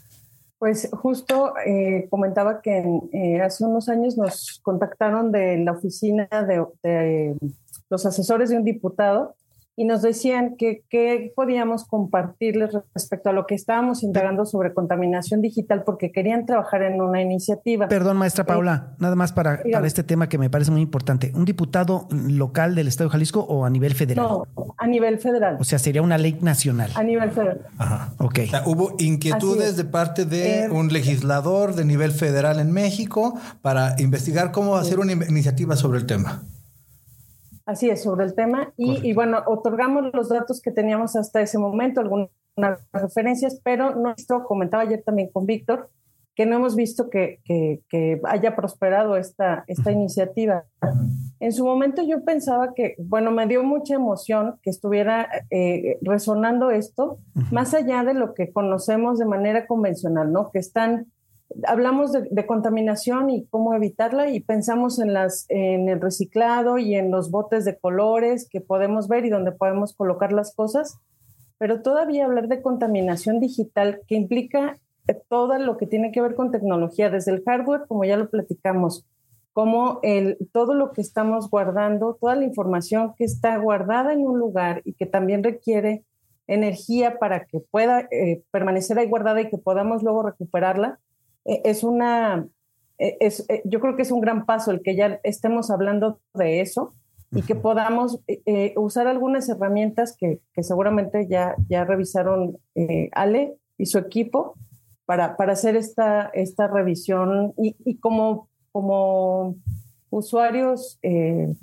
Pues justo eh, comentaba que eh, hace unos años nos contactaron de la oficina de, de los asesores de un diputado y nos decían que, que podíamos compartirles respecto a lo que estábamos indagando sobre contaminación digital, porque querían trabajar en una iniciativa. Perdón, maestra Paula, eh, nada más para, para este tema que me parece muy importante. ¿Un diputado local del Estado de Jalisco o a nivel federal? No, a nivel federal. O sea, sería una ley nacional. A nivel federal. Ajá. Ok. O sea, hubo inquietudes de parte de eh, un legislador de nivel federal en México para investigar cómo hacer sí. una iniciativa sobre el tema. Así es, sobre el tema. Y, y bueno, otorgamos los datos que teníamos hasta ese momento, algunas referencias, pero no esto comentaba ayer también con Víctor, que no hemos visto que, que, que haya prosperado esta, esta iniciativa. En su momento yo pensaba que, bueno, me dio mucha emoción que estuviera eh, resonando esto, uh-huh. más allá de lo que conocemos de manera convencional, ¿no? Que están, hablamos de, de contaminación y cómo evitarla y pensamos en, las, en el reciclado y en los botes de colores que podemos ver y donde podemos colocar las cosas, pero todavía hablar de contaminación digital que implica todo lo que tiene que ver con tecnología, desde el hardware, como ya lo platicamos, como el, todo lo que estamos guardando, toda la información que está guardada en un lugar y que también requiere energía para que pueda eh, permanecer ahí guardada y que podamos luego recuperarla, eh, es una, eh, es, eh, yo creo que es un gran paso el que ya estemos hablando de eso y que podamos eh, usar algunas herramientas que, que seguramente ya, ya revisaron eh, Ale y su equipo, Para, para hacer esta, esta revisión y, y como, como usuarios eh,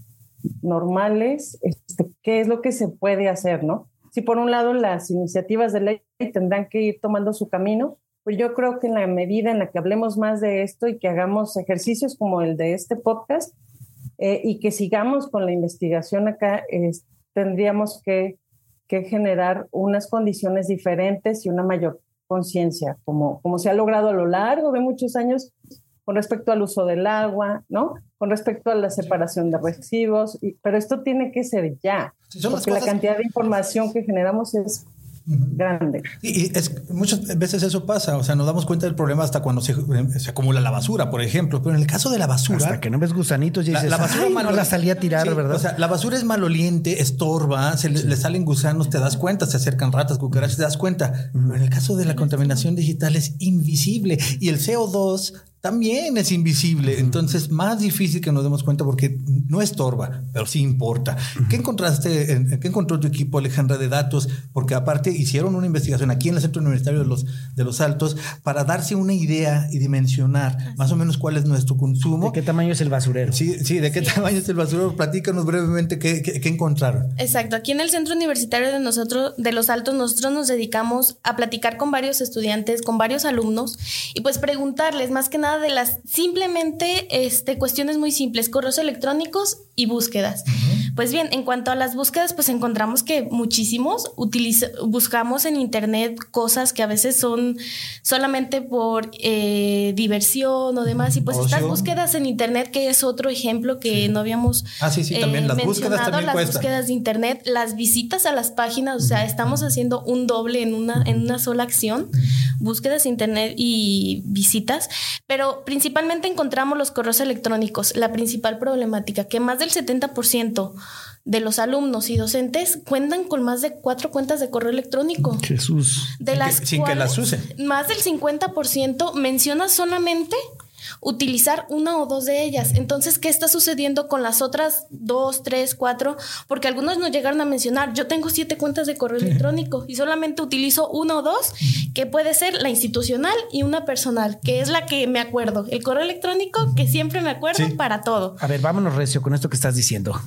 normales, este, ¿qué es lo que se puede hacer, no? Si por un lado las iniciativas de ley tendrán que ir tomando su camino, pues yo creo que en la medida en la que hablemos más de esto y que hagamos ejercicios como el de este podcast eh, y que sigamos con la investigación acá, eh, tendríamos que, que generar unas condiciones diferentes y una mayor conciencia, como, como se ha logrado a lo largo de muchos años con respecto al uso del agua, ¿no? Con respecto a la separación de residuos, y, pero esto tiene que ser ya, sí, porque cosas... la cantidad de información que generamos es grande. Y, y es, muchas veces eso pasa, o sea, nos damos cuenta del problema hasta cuando se, se acumula la basura, por ejemplo, pero en el caso de la basura... Hasta que no ves gusanitos y dices, la, la basura no la salí a tirar, sí, ¿verdad? O sea, la basura es maloliente, estorba, se le, sí. le salen gusanos, te das cuenta, se acercan ratas, cucarachas, te das cuenta. Uh-huh. Pero en el caso de la contaminación digital es invisible y el C O dos también es invisible, uh-huh. entonces más difícil que nos demos cuenta porque no estorba, pero sí importa. Uh-huh. ¿Qué encontraste, en, qué encontró tu equipo, Alejandra, de datos? Porque aparte hicieron una investigación aquí en el Centro Universitario de los, de los Altos para darse una idea y dimensionar uh-huh. más o menos cuál es nuestro consumo. ¿De qué tamaño es el basurero? Sí, sí, ¿de qué sí. tamaño es el basurero? Platícanos brevemente qué, qué, qué encontraron. Exacto, aquí en el Centro Universitario de nosotros, de los Altos, nosotros nos dedicamos a platicar con varios estudiantes, con varios alumnos y pues preguntarles más que nada de las simplemente este, cuestiones muy simples, correos electrónicos y búsquedas. Uh-huh. Pues bien, en cuanto a las búsquedas, pues encontramos que muchísimos utiliza, buscamos en internet cosas que a veces son solamente por eh, diversión o demás, y pues Ocio. Estas búsquedas en internet, que es otro ejemplo que sí. no habíamos ah, sí, sí, también. Eh, las mencionado, búsquedas también las cuestan. Búsquedas de internet, las visitas a las páginas, o sea, estamos haciendo un doble en una, en una sola acción, búsquedas de internet y visitas, pero principalmente encontramos los correos electrónicos, la principal problemática, que más del setenta por ciento de los alumnos y docentes cuentan con más de cuatro cuentas de correo electrónico. Jesús. De sin las que, sin cuales, que las usen. Más del cincuenta por ciento menciona solamente utilizar una o dos de ellas. Entonces, ¿qué está sucediendo con las otras dos, tres, cuatro? Porque algunos nos llegaron a mencionar, yo tengo siete cuentas de correo sí. electrónico y solamente utilizo una o dos, que puede ser la institucional y una personal, que es la que me acuerdo. El correo electrónico que siempre me acuerdo sí. para todo. A ver, vámonos recio con esto que estás diciendo.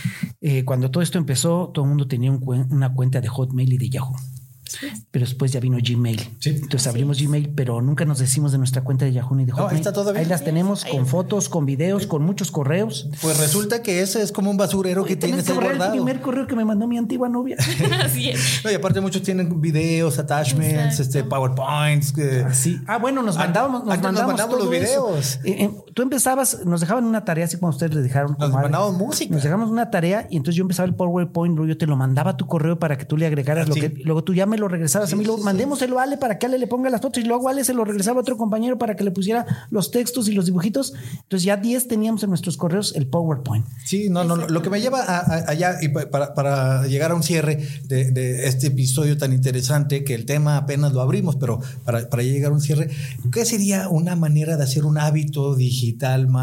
Eh, cuando todo esto empezó, todo el mundo tenía un cuen- una cuenta de Hotmail y de Yahoo. Sí. Pero después ya vino Gmail. Sí. Entonces abrimos sí. Gmail, pero nunca nos decimos de nuestra cuenta de Yahoo ni de Hotmail. No, ahí está todavía. Ahí las tenemos sí. con fotos, con videos, con muchos correos. Pues resulta que ese es como un basurero Oye, que tienes ahí guardado. El primer correo que me mandó mi antigua novia. Así es. No, y aparte muchos tienen videos, attachments, este, PowerPoints. Que... Ah, sí. ah, bueno, nos mandábamos, nos Antes mandábamos, nos mandamos los videos. Eh, eh, tú empezabas, nos dejaban una tarea, así como ustedes les dejaron. Nos mandaban música. Nos dejaban una tarea y entonces yo empezaba el PowerPoint, luego yo te lo mandaba a tu correo para que tú le agregaras ah, lo sí. que, luego tú ya me lo regresabas sí, a mí. Lo, sí, mandémoselo a Ale para que Ale le ponga las fotos y luego Ale se lo regresaba a otro compañero para que le pusiera los textos y los dibujitos. Entonces ya diez teníamos en nuestros correos el PowerPoint. Sí, no, no, lo que me lleva a, a, allá y para, para llegar a un cierre de, de este episodio tan interesante, que el tema apenas lo abrimos, pero para, para llegar a un cierre, ¿qué sería una manera de hacer un hábito digital más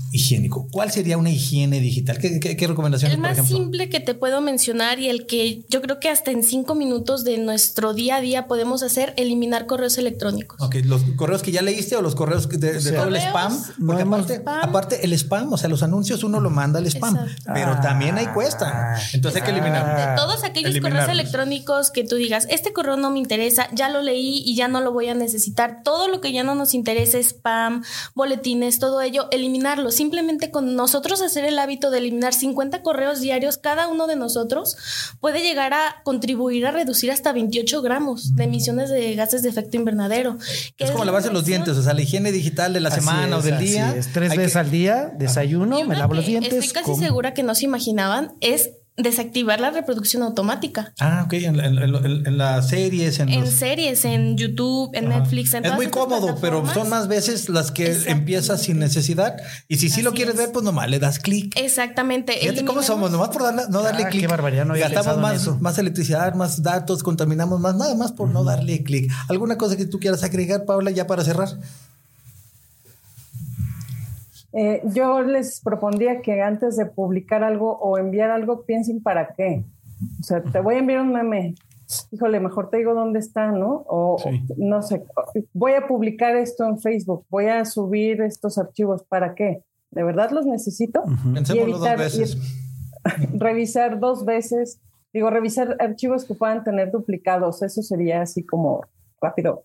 higiénico. ¿Cuál sería una higiene digital? ¿Qué, qué, qué recomendaciones, El más por ejemplo? simple que te puedo mencionar y el que yo creo que hasta en cinco minutos de nuestro día a día podemos hacer, eliminar correos electrónicos. Ok, los correos que ya leíste o los correos de, de Sí. todo el Correos, spam. no Porque hemos- aparte, spam. aparte el spam, o sea, los anuncios uno lo manda al spam, Exacto. pero Ah. también ahí cuesta. Entonces hay que eliminarlo. De todos aquellos Eliminarlos. correos electrónicos que tú digas, este correo no me interesa, ya lo leí y ya no lo voy a necesitar. Todo lo que ya no nos interesa, spam, boletines, todo ello, eliminarlo. Simplemente con nosotros hacer el hábito de eliminar cincuenta correos diarios, cada uno de nosotros puede llegar a contribuir a reducir hasta veintiocho gramos de emisiones de gases de efecto invernadero. que Es como la lavarse los reducción. dientes, o sea, la higiene digital de la Así semana es, o del así día. es. Tres hay veces que- al día, desayuno, Y me una lavo los que dientes. Estoy casi como- segura que no se imaginaban es desactivar la reproducción automática. Ah, ok, en, en- en- en las series, en, En los- series, en YouTube, en Ajá. Netflix, en Es todas muy estas cómodo, pero plataformas. son más veces las que Exactamente. empiezas sin necesidad. Y si sí lo Así quieres es. ver, pues nomás le das clic. Exactamente. Fíjate cómo Eliminemos- somos, nomás por darle- no darle Ah, clic. qué barbaridad, no había Gastamos pensado en más, eso. más electricidad, más datos, contaminamos más, nada más por no darle clic. ¿Alguna cosa que tú quieras agregar, Paula, ya para cerrar? Eh, yo les propondría que antes de publicar algo o enviar algo, piensen para qué. O sea, te voy a enviar un meme. Híjole, mejor te digo dónde está, ¿no? O Sí. no sé, voy a publicar esto en Facebook, voy a subir estos archivos, ¿para qué? ¿De verdad los necesito? Pensémoslo dos evitar veces. ir- revisar dos veces, digo, revisar archivos que puedan tener duplicados, eso sería así como rápido.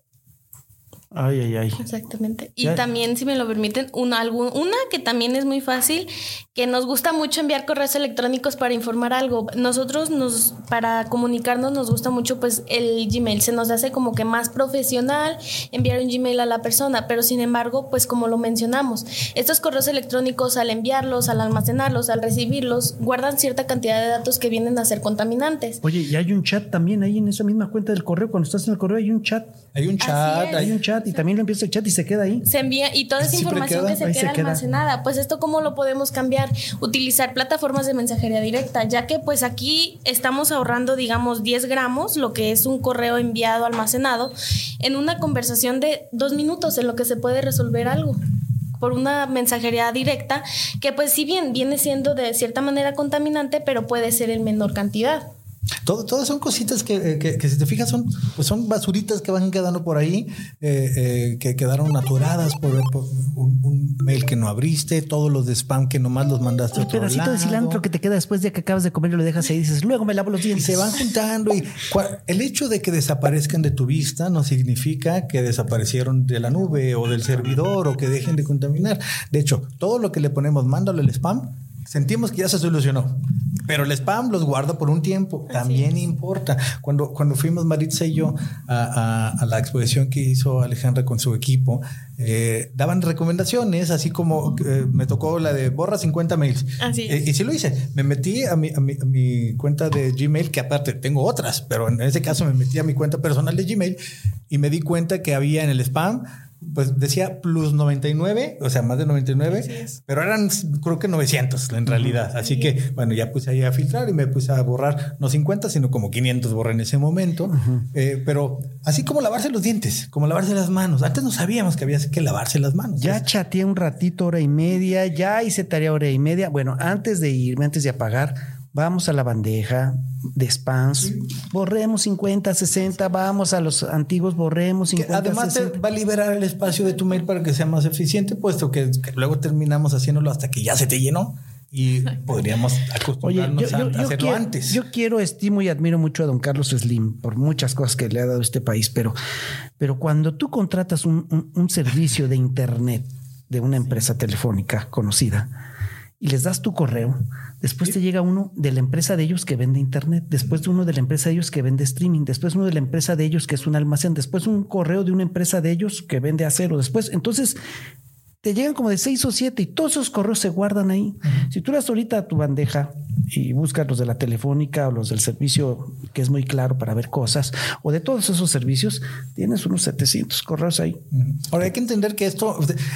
Ay, ay, ay. Exactamente. Y Ya. también, si me lo permiten, una, algún, una que también es muy fácil, que nos gusta mucho enviar correos electrónicos para informar algo. Nosotros, nos para comunicarnos, nos gusta mucho pues el Gmail. Se nos hace como que más profesional enviar un Gmail a la persona, pero sin embargo, pues como lo mencionamos, estos correos electrónicos al enviarlos, al almacenarlos, al recibirlos, guardan cierta cantidad de datos que vienen a ser contaminantes. Oye, y hay un chat también ahí en esa misma cuenta del correo. Cuando estás en el correo hay un chat. Hay un Así chat, es. Hay hay un chat y también lo empieza el chat y se queda ahí. Se envía y toda esa Siempre información queda, que se ahí queda se queda. almacenada, pues esto cómo lo podemos cambiar, utilizar plataformas de mensajería directa, ya que pues aquí estamos ahorrando digamos diez gramos, lo que es un correo enviado almacenado, en una conversación de dos minutos en lo que se puede resolver algo por una mensajería directa, que pues si bien viene siendo de cierta manera contaminante, pero puede ser en menor cantidad. Todo, todas son cositas que, que, que si te fijas son, pues son basuritas que van quedando por ahí, eh, eh, que quedaron atoradas por, por un, un mail que no abriste, todos los de spam que nomás los mandaste a El otro pedacito lado. de cilantro que te queda después de que acabas de comer y lo dejas ahí y dices, luego me lavo los Y dientes. se van juntando y cua- el hecho de que desaparezcan de tu vista no significa que desaparecieron de la nube o del servidor o que dejen de contaminar. De hecho, todo lo que le ponemos, mándalo al spam, sentimos que ya se solucionó. Pero el spam los guarda por un tiempo. También importa. Cuando, cuando fuimos Maritza y yo a, a, a la exposición que hizo Alejandra con su equipo, eh, daban recomendaciones, así como eh, me tocó la de borra cincuenta mails. Así es. Eh, y sí lo hice. Me metí a mi, a, mi, a mi cuenta de Gmail, que aparte tengo otras, pero en ese caso me metí a mi cuenta personal de Gmail y me di cuenta que había en el spam, pues decía plus noventa y nueve, o sea, más de noventa y nueve, pero eran creo que novecientos en realidad. Así que, bueno, ya puse ahí a filtrar y me puse a borrar, no cincuenta, sino como quinientos borré en ese momento. Uh-huh. Eh, pero así como lavarse los dientes, como lavarse las manos. Antes no sabíamos que había que lavarse las manos. Ya ¿sí? chateé un ratito, hora y media, ya hice tarea hora y media. Bueno, antes de irme, antes de apagar, vamos a la bandeja de spams, sí. borremos cincuenta, sesenta, vamos a los antiguos, borremos cincuenta, que además sesenta. Te va a liberar el espacio de tu mail para que sea más eficiente, puesto que, que luego terminamos haciéndolo hasta que ya se te llenó y podríamos acostumbrarnos Oye, yo, yo, a yo hacerlo quiero, antes. Yo quiero, estimo y admiro mucho a don Carlos Slim por muchas cosas que le ha dado a este país, pero, pero cuando tú contratas un, un, un servicio de internet de una empresa telefónica conocida y les das tu correo, después te llega uno de la empresa de ellos que vende internet, después de uno de la empresa de ellos que vende streaming, después uno de la empresa de ellos que es un almacén, después un correo de una empresa de ellos que vende acero, después, entonces te llegan como de seis o siete y todos esos correos se guardan ahí. Uh-huh. Si tú vas ahorita a tu bandeja y buscas los de la telefónica o los del servicio que es muy claro para ver cosas, o de todos esos servicios, tienes unos setecientos correos ahí. Uh-huh. Ahora hay que entender que esto...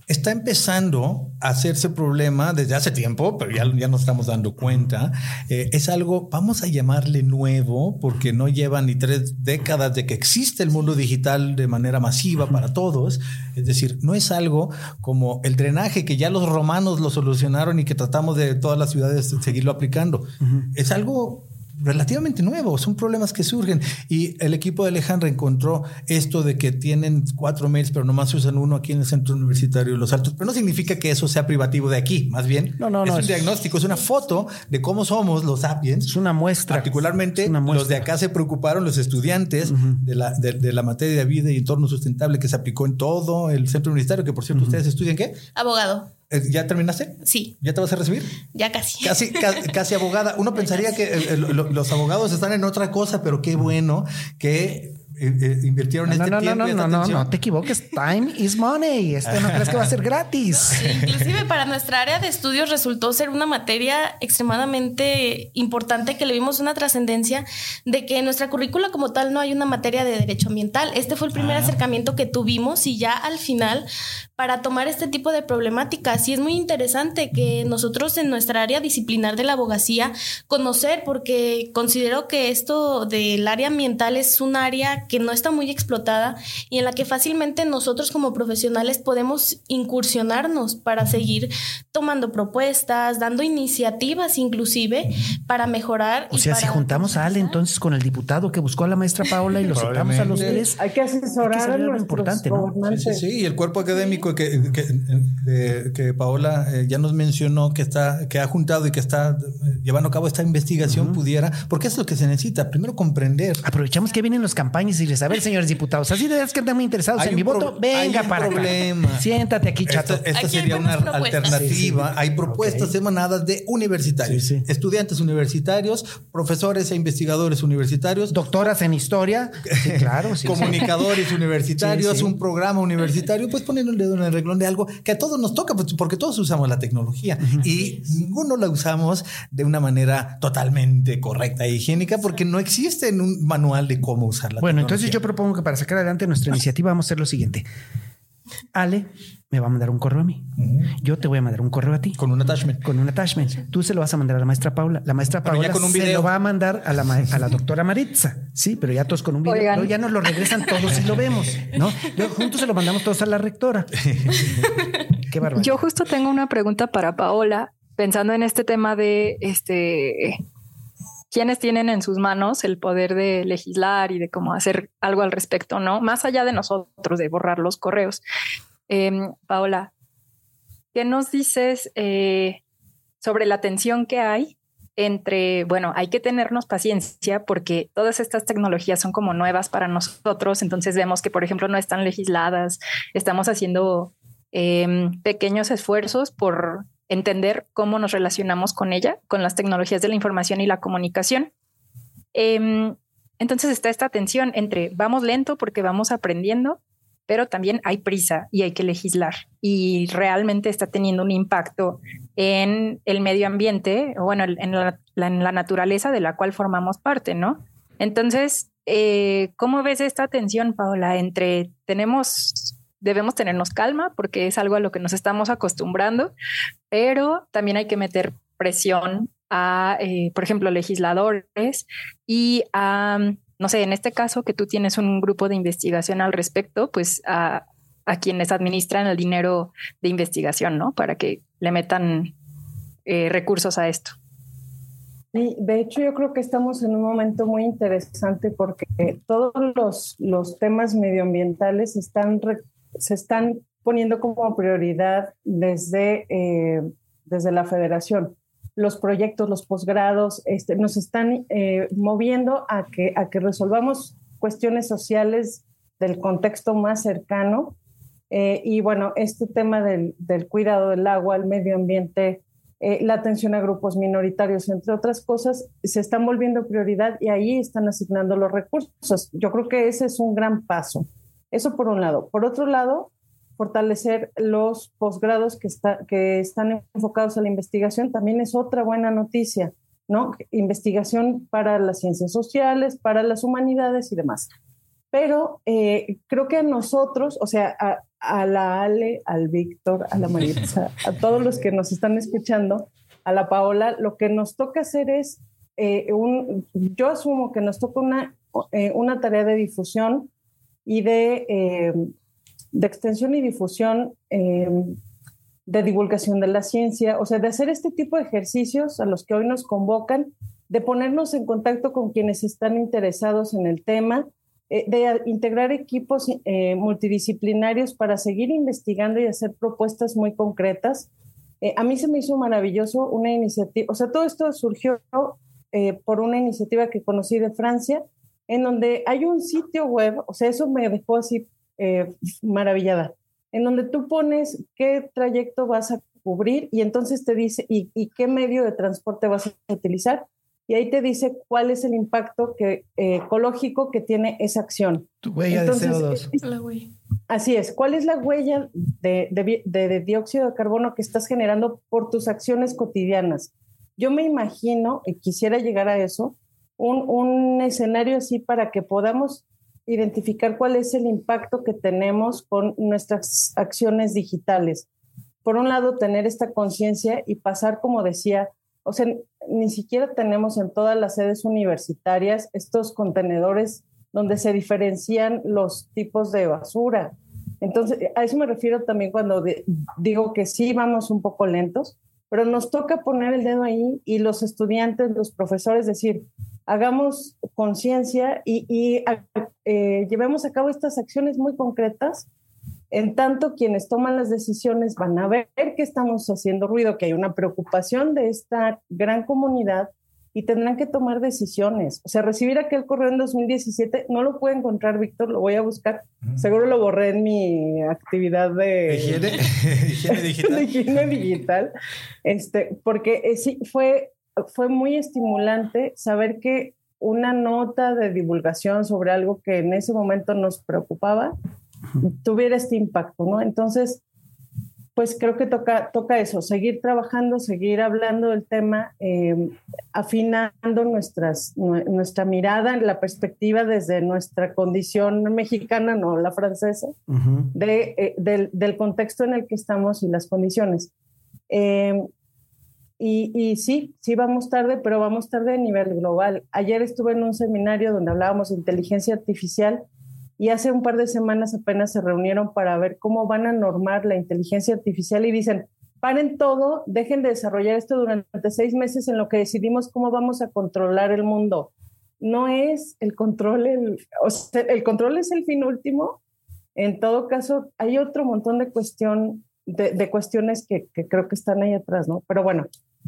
está empezando a hacerse problema desde hace tiempo, pero ya, ya nos estamos dando cuenta. Eh, es algo, vamos a llamarle nuevo, porque no lleva ni tres décadas de que existe el mundo digital de manera masiva uh-huh. para todos. Es decir, no es algo como el drenaje que ya los romanos lo solucionaron y que tratamos de todas las ciudades seguirlo aplicando. Uh-huh. Es algo relativamente nuevo, son problemas que surgen, y el equipo de Alejandra encontró esto de que tienen cuatro mails pero nomás usan uno aquí en el centro universitario de Los Altos, pero no significa que eso sea privativo de aquí, más bien no, no, es no, un es, diagnóstico, es una foto de cómo somos los sapiens, es una muestra, particularmente una muestra. Los de acá se preocuparon, los estudiantes uh-huh. de, la, de, de la materia de vida y entorno sustentable que se aplicó en todo el centro universitario, que por cierto uh-huh. ¿ustedes estudian qué? Abogado. ¿Ya terminaste? Sí. ¿Ya te vas a recibir? Ya casi. Casi, casi, casi abogada. Uno pensaría que eh, lo, los abogados están en otra cosa, pero qué bueno que eh, eh, invirtieron no, este no, tiempo. No, no, no, no, no te equivoques. Time is money. Esto no crees que va a ser gratis. Inclusive para nuestra área de estudios resultó ser una materia extremadamente importante, que le vimos una trascendencia de que en nuestra currícula como tal no hay una materia de derecho ambiental. Este fue el primer ah. acercamiento que tuvimos, y ya al final, para tomar este tipo de problemáticas. Y es muy interesante que nosotros en nuestra área disciplinar de la abogacía conocer, porque considero que esto del área ambiental es un área que no está muy explotada y en la que fácilmente nosotros como profesionales podemos incursionarnos para seguir tomando propuestas, dando iniciativas inclusive para mejorar. O sea, si juntamos a Ale entonces con el diputado que buscó a la maestra Paola y los sentamos a los tres, hay que asesorar a nuestros importante, ¿no? Sí, sí, sí, y el cuerpo académico que, que, que, que Paola eh, ya nos mencionó que está, que ha juntado y que está llevando a cabo esta investigación uh-huh. pudiera, porque es lo que se necesita, primero comprender. Aprovechamos que vienen los campañas y les a ver, señores diputados, así de verdad que están muy interesados hay en mi pro, voto, venga para problema. acá. Siéntate aquí, chato. Esta, esta sería una alternativa. Sí, sí. Hay propuestas okay. emanadas de universitarios, sí, sí. estudiantes universitarios, profesores e investigadores universitarios, doctoras en historia, sí, claro, sí, comunicadores sí. universitarios, sí, sí. un programa universitario, pues poniendo el dedo en el renglón de algo que a todos nos toca, porque todos usamos la tecnología uh-huh. y ninguno la usamos de una manera totalmente correcta e higiénica, porque no existe en un manual de cómo usar la bueno, tecnología. Entonces yo propongo que para sacar adelante nuestra iniciativa vamos a hacer lo siguiente. Ale me va a mandar un correo a mí. Uh-huh. Yo te voy a mandar un correo a ti. Con un attachment. Con un attachment. Tú se lo vas a mandar a la maestra Paula. La maestra Paula ya con un video. Se lo va a mandar a la, ma- a la doctora Maritza. Sí, pero ya todos con un video. No, ya nos lo regresan todos y lo vemos, ¿no? Yo, juntos se lo mandamos todos a la rectora. Qué bárbaro. Yo justo tengo una pregunta para Paola, pensando en este tema de este... ¿Quiénes tienen en sus manos el poder de legislar y de cómo hacer algo al respecto, no? Más allá de nosotros, de borrar los correos. Eh, Paola, ¿qué nos dices eh, sobre la tensión que hay entre, bueno, hay que tenernos paciencia porque todas estas tecnologías son como nuevas para nosotros, entonces vemos que, por ejemplo, no están legisladas, estamos haciendo eh, pequeños esfuerzos por entender cómo nos relacionamos con ella, con las tecnologías de la información y la comunicación. Eh, entonces está esta tensión entre vamos lento porque vamos aprendiendo, pero también hay prisa y hay que legislar. Y realmente está teniendo un impacto en el medio ambiente, o bueno, en la, en la naturaleza de la cual formamos parte, ¿no? Entonces, eh, ¿cómo ves esta tensión, Paola, entre tenemos... debemos tenernos calma porque es algo a lo que nos estamos acostumbrando, pero también hay que meter presión a, eh, por ejemplo, legisladores y a, no sé, en este caso que tú tienes un grupo de investigación al respecto, pues a, a quienes administran el dinero de investigación, ¿no? Para que le metan eh, recursos a esto. Sí, de hecho yo creo que estamos en un momento muy interesante porque todos los, los temas medioambientales están re- se están poniendo como prioridad desde, eh, desde la federación. Los proyectos, los posgrados, este, nos están eh, moviendo a que, a que resolvamos cuestiones sociales del contexto más cercano. Eh, y bueno, este tema del, del cuidado del agua, el medio ambiente, eh, la atención a grupos minoritarios, entre otras cosas, se están volviendo prioridad y ahí están asignando los recursos. Yo creo que ese es un gran paso. Eso por un lado. Por otro lado, fortalecer los posgrados que, está, que están enfocados a la investigación también es otra buena noticia, ¿no? Investigación para las ciencias sociales, para las humanidades y demás. Pero eh, creo que a nosotros, o sea, a, a la Ale, al Víctor, a la Maritza, a todos los que nos están escuchando, a la Paola, lo que nos toca hacer es, eh, un, yo asumo que nos toca una, eh, una tarea de difusión y de, eh, de extensión y difusión, eh, de divulgación de la ciencia, o sea, de hacer este tipo de ejercicios a los que hoy nos convocan, de ponernos en contacto con quienes están interesados en el tema, eh, de integrar equipos eh, multidisciplinarios para seguir investigando y hacer propuestas muy concretas. Eh, a mí se me hizo maravilloso una iniciativa, o sea, todo esto surgió eh, por una iniciativa que conocí de Francia, en donde hay un sitio web, o sea, eso me dejó así eh, maravillada, en donde tú pones qué trayecto vas a cubrir y entonces te dice, y, y qué medio de transporte vas a utilizar, y ahí te dice cuál es el impacto que, eh, ecológico que tiene esa acción. Tu huella entonces, de C O dos. Es, la huella. Así es. ¿Cuál es la huella de, de, de, de dióxido de carbono que estás generando por tus acciones cotidianas? Yo me imagino, y quisiera llegar a eso, un, un escenario así para que podamos identificar cuál es el impacto que tenemos con nuestras acciones digitales. Por un lado, tener esta conciencia y pasar, como decía, o sea, ni siquiera tenemos en todas las sedes universitarias estos contenedores donde se diferencian los tipos de basura. Entonces, a eso me refiero también cuando de, digo que sí vamos un poco lentos, pero nos toca poner el dedo ahí y los estudiantes, los profesores, decir, hagamos conciencia y, y eh, llevemos a cabo estas acciones muy concretas. En tanto, quienes toman las decisiones van a ver que estamos haciendo ruido, que hay una preocupación de esta gran comunidad y tendrán que tomar decisiones. O sea, recibir aquel correo en dos mil diecisiete, no lo puedo encontrar, Víctor, lo voy a buscar. Uh-huh. Seguro lo borré en mi actividad de higiene, higiene digital. de higiene digital. Este, porque eh, sí, fue, fue muy estimulante saber que una nota de divulgación sobre algo que en ese momento nos preocupaba tuviera este impacto, ¿no? Entonces, pues creo que toca, toca eso, seguir trabajando, seguir hablando del tema, eh, afinando nuestras, nuestra mirada, la perspectiva desde nuestra condición mexicana, no la francesa, uh-huh. de, eh, del, del contexto en el que estamos y las condiciones. Eh, y, y sí, sí vamos tarde, pero vamos tarde a nivel global. Ayer estuve en un seminario donde hablábamos de inteligencia artificial y hace un par de semanas apenas se reunieron para ver cómo van a normar la inteligencia artificial y dicen, paren todo, dejen de desarrollar esto durante seis meses en lo que decidimos cómo vamos a controlar el mundo. No es el control, el, o sea, el control es el fin último. En todo caso, hay otro montón de, cuestión, de, de cuestiones que, que creo que están ahí atrás, ¿no? Pero bueno,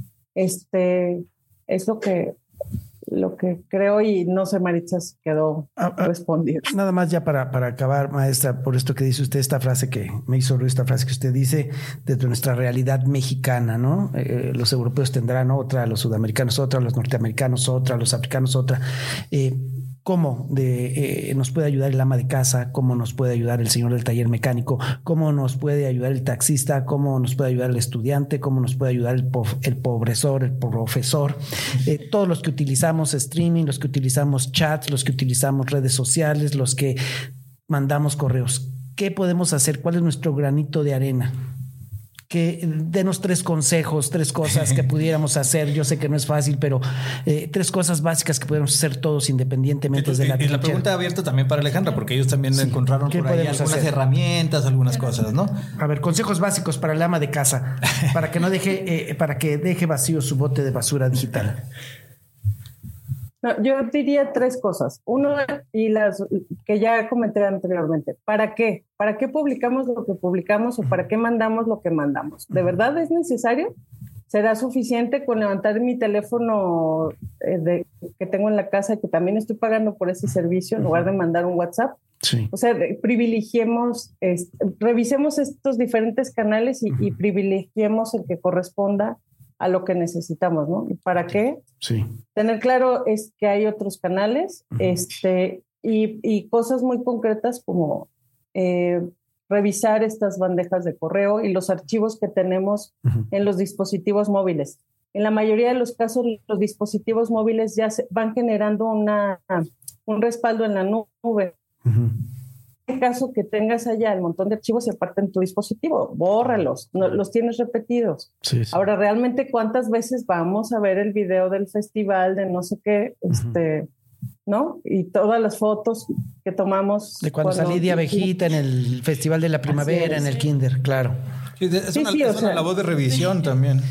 este, es lo que... lo que creo y no sé, Maritza, si quedó ah, ah, respondido. Nada más ya para, para acabar, maestra, por esto que dice usted, esta frase que me hizo ruido, esta frase que usted dice, desde nuestra realidad mexicana, ¿no? Eh, los europeos tendrán otra, los sudamericanos otra, los norteamericanos otra, los africanos otra. Eh, ¿Cómo de, eh, nos puede ayudar el ama de casa? ¿Cómo nos puede ayudar el señor del taller mecánico? ¿Cómo nos puede ayudar el taxista? ¿Cómo nos puede ayudar el estudiante? ¿Cómo nos puede ayudar el, po- el pobresor, el profesor? Eh, todos los que utilizamos streaming, los que utilizamos chats, los que utilizamos redes sociales, los que mandamos correos. ¿Qué podemos hacer? ¿Cuál es nuestro granito de arena? Que denos tres consejos, tres cosas que pudiéramos hacer. Yo sé que no es fácil, pero eh, tres cosas básicas que podemos hacer todos independientemente de la trinchera. Y la pregunta abierta también para Alejandra, porque ellos también sí. encontraron por ahí algunas hacer? herramientas, algunas cosas, ¿no? A ver, consejos básicos para el ama de casa, para que no deje, eh, para que deje vacío su bote de basura digital. No, yo diría tres cosas. Uno, y las que ya comenté anteriormente. ¿Para qué? ¿Para qué publicamos lo que publicamos o para qué mandamos lo que mandamos? ¿De verdad es necesario? ¿Será suficiente con levantar mi teléfono eh, de, que tengo en la casa y que también estoy pagando por ese servicio en lugar de mandar un WhatsApp? Sí. O sea, privilegiemos, este, revisemos estos diferentes canales y, uh-huh. y privilegiemos el que corresponda a lo que necesitamos, ¿no? ¿Para qué? Sí. Tener claro es que hay otros canales, uh-huh. este, y, y cosas muy concretas como eh, revisar estas bandejas de correo y los archivos que tenemos uh-huh. en los dispositivos móviles. En la mayoría de los casos, los dispositivos móviles ya se van generando una, un respaldo en la nube. Uh-huh. caso que tengas allá el montón de archivos y aparte en tu dispositivo, bórralos, no, los tienes repetidos. Sí, sí. Ahora, realmente, ¿cuántas veces vamos a ver el video del festival de no sé qué, uh-huh. este, ¿no? Y todas las fotos que tomamos. De cuando, cuando salí de abejita en el Festival de la Primavera, en el kinder, claro. Sí, es sí, una, sí, es una sea, labor de revisión sí. también.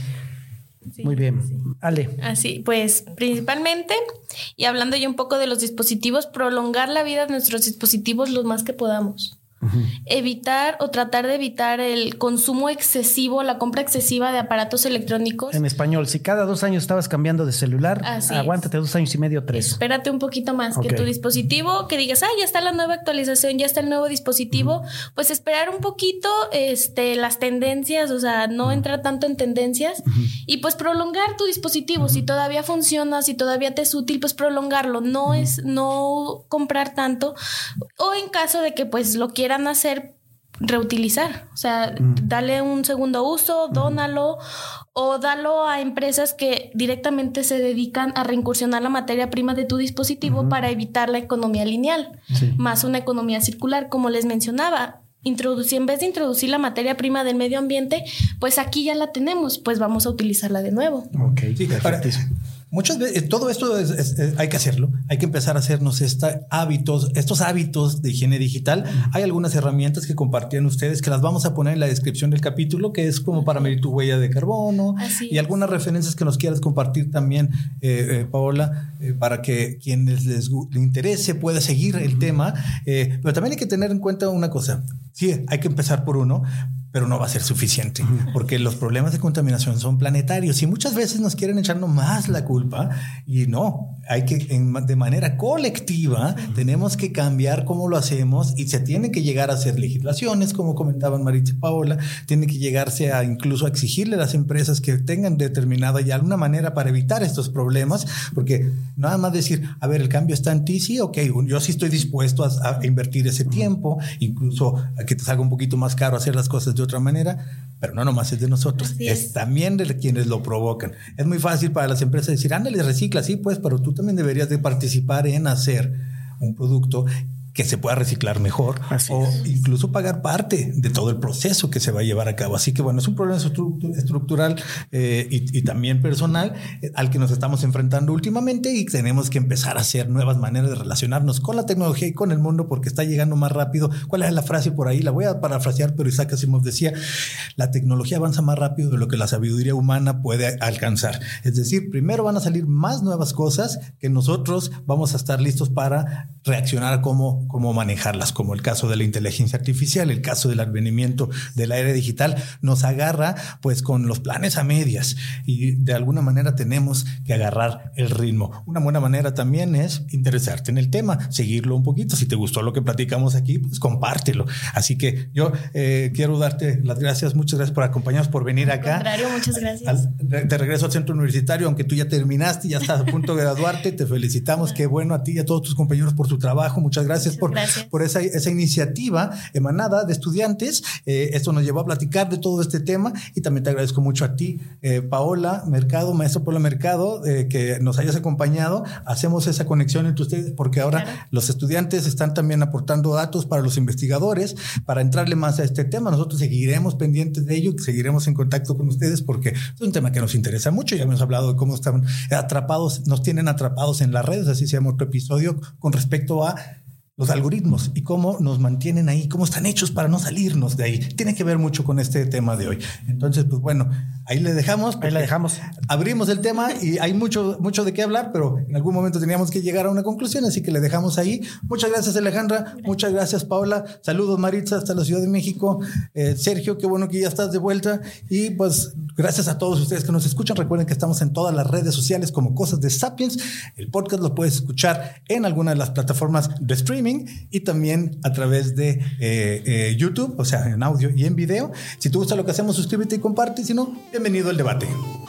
Sí, muy bien. Sí. Ale. Así, pues principalmente, y hablando ya un poco de los dispositivos, prolongar la vida de nuestros dispositivos lo más que podamos. Uh-huh. Evitar o tratar de evitar el consumo excesivo, la compra excesiva de aparatos electrónicos. En español, si cada dos años estabas cambiando de celular, Así aguántate es. dos años y medio, tres. Espérate un poquito más, okay. que tu dispositivo, que digas, ah, ya está la nueva actualización, ya está el nuevo dispositivo, uh-huh. pues esperar un poquito este, las tendencias, o sea, no uh-huh. entrar tanto en tendencias uh-huh. y pues prolongar tu dispositivo. Uh-huh. Si todavía funciona, si todavía te es útil, pues prolongarlo. No uh-huh. es no comprar tanto, o en caso de que pues lo quieras hacer, reutilizar, o sea, mm. dale un segundo uso, dónalo mm. o dalo a empresas que directamente se dedican a reincursionar la materia prima de tu dispositivo mm. para evitar la economía lineal, sí. más una economía circular, como les mencionaba. Introducir, en vez de introducir la materia prima del medio ambiente, pues aquí ya la tenemos, pues vamos a utilizarla de nuevo. Ok, sí, perfectísimo. Muchas veces, todo esto es, es, es, hay que hacerlo, hay que empezar a hacernos esta hábitos, estos hábitos de higiene digital. Uh-huh. Hay algunas herramientas que compartían ustedes que las vamos a poner en la descripción del capítulo, que es como para medir tu huella de carbono. Así y es. Algunas referencias que nos quieras compartir también, eh, eh, Paola, eh, para que quienes les, les interese pueda seguir el uh-huh. tema. Eh, pero también hay que tener en cuenta una cosa. Sí, hay que empezar por uno, pero no va a ser suficiente, porque los problemas de contaminación son planetarios y muchas veces nos quieren echar más la culpa y no, hay que en, de manera colectiva tenemos que cambiar cómo lo hacemos y se tiene que llegar a hacer legislaciones, como comentaban Maritza y Paola, tiene que llegarse a incluso a exigirle a las empresas que tengan determinada ya alguna manera para evitar estos problemas, porque nada más decir, a ver, el cambio está en ti, sí, ok, yo sí estoy dispuesto a, a invertir ese tiempo, incluso a que te salga un poquito más caro hacer las cosas de otra manera, pero no nomás es de nosotros, es. es también de quienes lo provocan. Es muy fácil para las empresas decir, ándale, recicla, sí, pues, pero tú también deberías de participar en hacer un producto que se pueda reciclar mejor. Así o es. Incluso pagar parte de todo el proceso que se va a llevar a cabo. Así que bueno, es un problema estructural eh, y, y también personal eh, al que nos estamos enfrentando últimamente y tenemos que empezar a hacer nuevas maneras de relacionarnos con la tecnología y con el mundo porque está llegando más rápido. ¿Cuál es la frase por ahí? La voy a parafrasear, pero Isaac Asimov decía, la tecnología avanza más rápido de lo que la sabiduría humana puede alcanzar. Es decir, primero van a salir más nuevas cosas que nosotros vamos a estar listos para reaccionar a cómo cómo manejarlas, como el caso de la inteligencia artificial, el caso del advenimiento de la era digital, nos agarra pues con los planes a medias y de alguna manera tenemos que agarrar el ritmo. Una buena manera también es interesarte en el tema, seguirlo un poquito. Si te gustó lo que platicamos aquí, pues compártelo. Así que yo eh, quiero darte las gracias, muchas gracias por acompañarnos, por venir acá. Al contrario, muchas gracias. Al, de regreso al centro universitario, aunque tú ya terminaste, ya estás a punto de graduarte, te felicitamos, qué bueno a ti y a todos tus compañeros por su trabajo, muchas gracias. Por, por esa, esa iniciativa emanada de estudiantes. Eh, esto nos llevó a platicar de todo este tema y también te agradezco mucho a ti, eh, Paola Mercado, maestra Paola Mercado, eh, que nos hayas acompañado. Hacemos esa conexión entre ustedes porque ahora claro. los estudiantes están también aportando datos para los investigadores para entrarle más a este tema. Nosotros seguiremos pendientes de ello y seguiremos en contacto con ustedes porque es un tema que nos interesa mucho. Ya hemos hablado de cómo están atrapados, nos tienen atrapados en las redes, así se llama otro episodio, con respecto a los algoritmos y cómo nos mantienen ahí, cómo están hechos para no salirnos de ahí. Tiene que ver mucho con este tema de hoy. Entonces, pues bueno, ahí le dejamos. Ahí la dejamos. Abrimos el tema y hay mucho, mucho de qué hablar, pero en algún momento teníamos que llegar a una conclusión, así que le dejamos ahí. Muchas gracias, Alejandra. Gracias. Muchas gracias, Paola. Saludos, Maritza, hasta la Ciudad de México. Eh, Sergio, qué bueno que ya estás de vuelta. Y pues gracias a todos ustedes que nos escuchan. Recuerden que estamos en todas las redes sociales como Cosas de Sapiens. El podcast lo puedes escuchar en alguna de las plataformas de streaming y también a través de eh, eh, YouTube, o sea, en audio y en video. Si te gusta lo que hacemos, suscríbete y comparte. Si no, bienvenido al debate.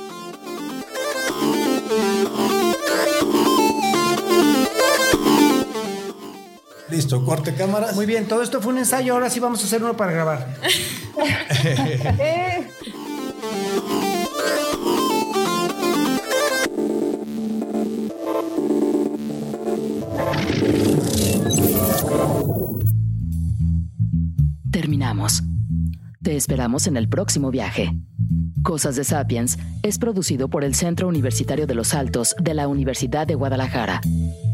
Listo, corte cámaras. Muy bien, todo esto fue un ensayo, ahora sí vamos a hacer uno para grabar. terminamos. Te esperamos en el próximo viaje. Cosas de Sapiens es producido por el Centro Universitario de los Altos de la Universidad de Guadalajara.